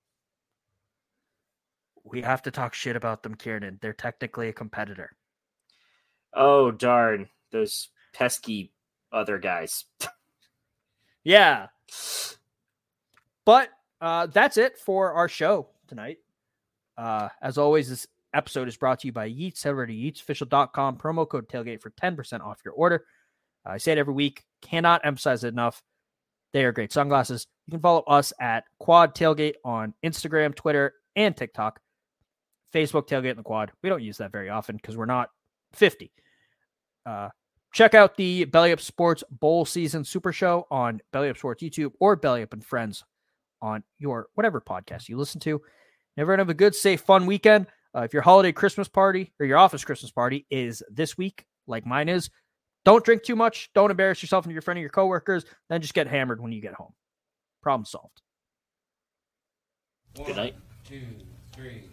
We have to talk shit about them, Kieran. They're technically a competitor. Oh darn! Those pesky other guys. Yeah. But uh, that's it for our show tonight. Uh, as always, this episode is brought to you by Yeats. Head over to yeats official dot com, promo code tailgate for ten percent off your order. Uh, I say it every week. Cannot emphasize it enough. They are great sunglasses. You can follow us at Quad Tailgate on Instagram, Twitter, and TikTok. Facebook Tailgate in the Quad. We don't use that very often because we're not fifty. Uh, check out the Belly Up Sports Bowl Season Super Show on Belly Up Sports YouTube or Belly Up and Friends on your whatever podcast you listen to. Everyone have a good, safe, fun weekend. Uh, if your holiday Christmas party or your office Christmas party is this week, like mine is, don't drink too much. Don't embarrass yourself in your front of your coworkers. Then just get hammered when you get home. Problem solved. One, good night. Two, three.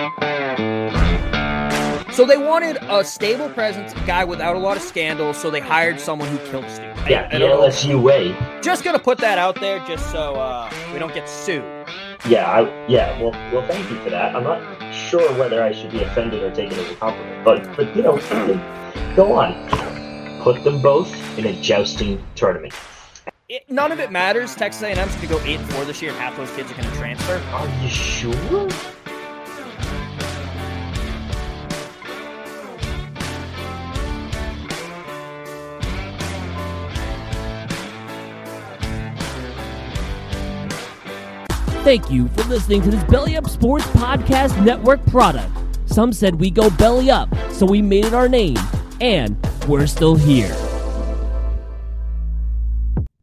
So they wanted a stable presence, a guy without a lot of scandals, so they hired someone who killed Stu. Yeah, I, I the L S U way. Just going to put that out there just so uh, we don't get sued. Yeah, I, yeah. Well, well, thank you for that. I'm not sure whether I should be offended or take it as a compliment, but, but you know, go on. Put them both in a jousting tournament. It, none of it matters. Texas A and M's going to go eight and four this year, and half those kids are going to transfer. Are you sure? Thank you for listening to this Belly Up Sports Podcast Network product. Some said we go belly up, so we made it our name, and we're still here.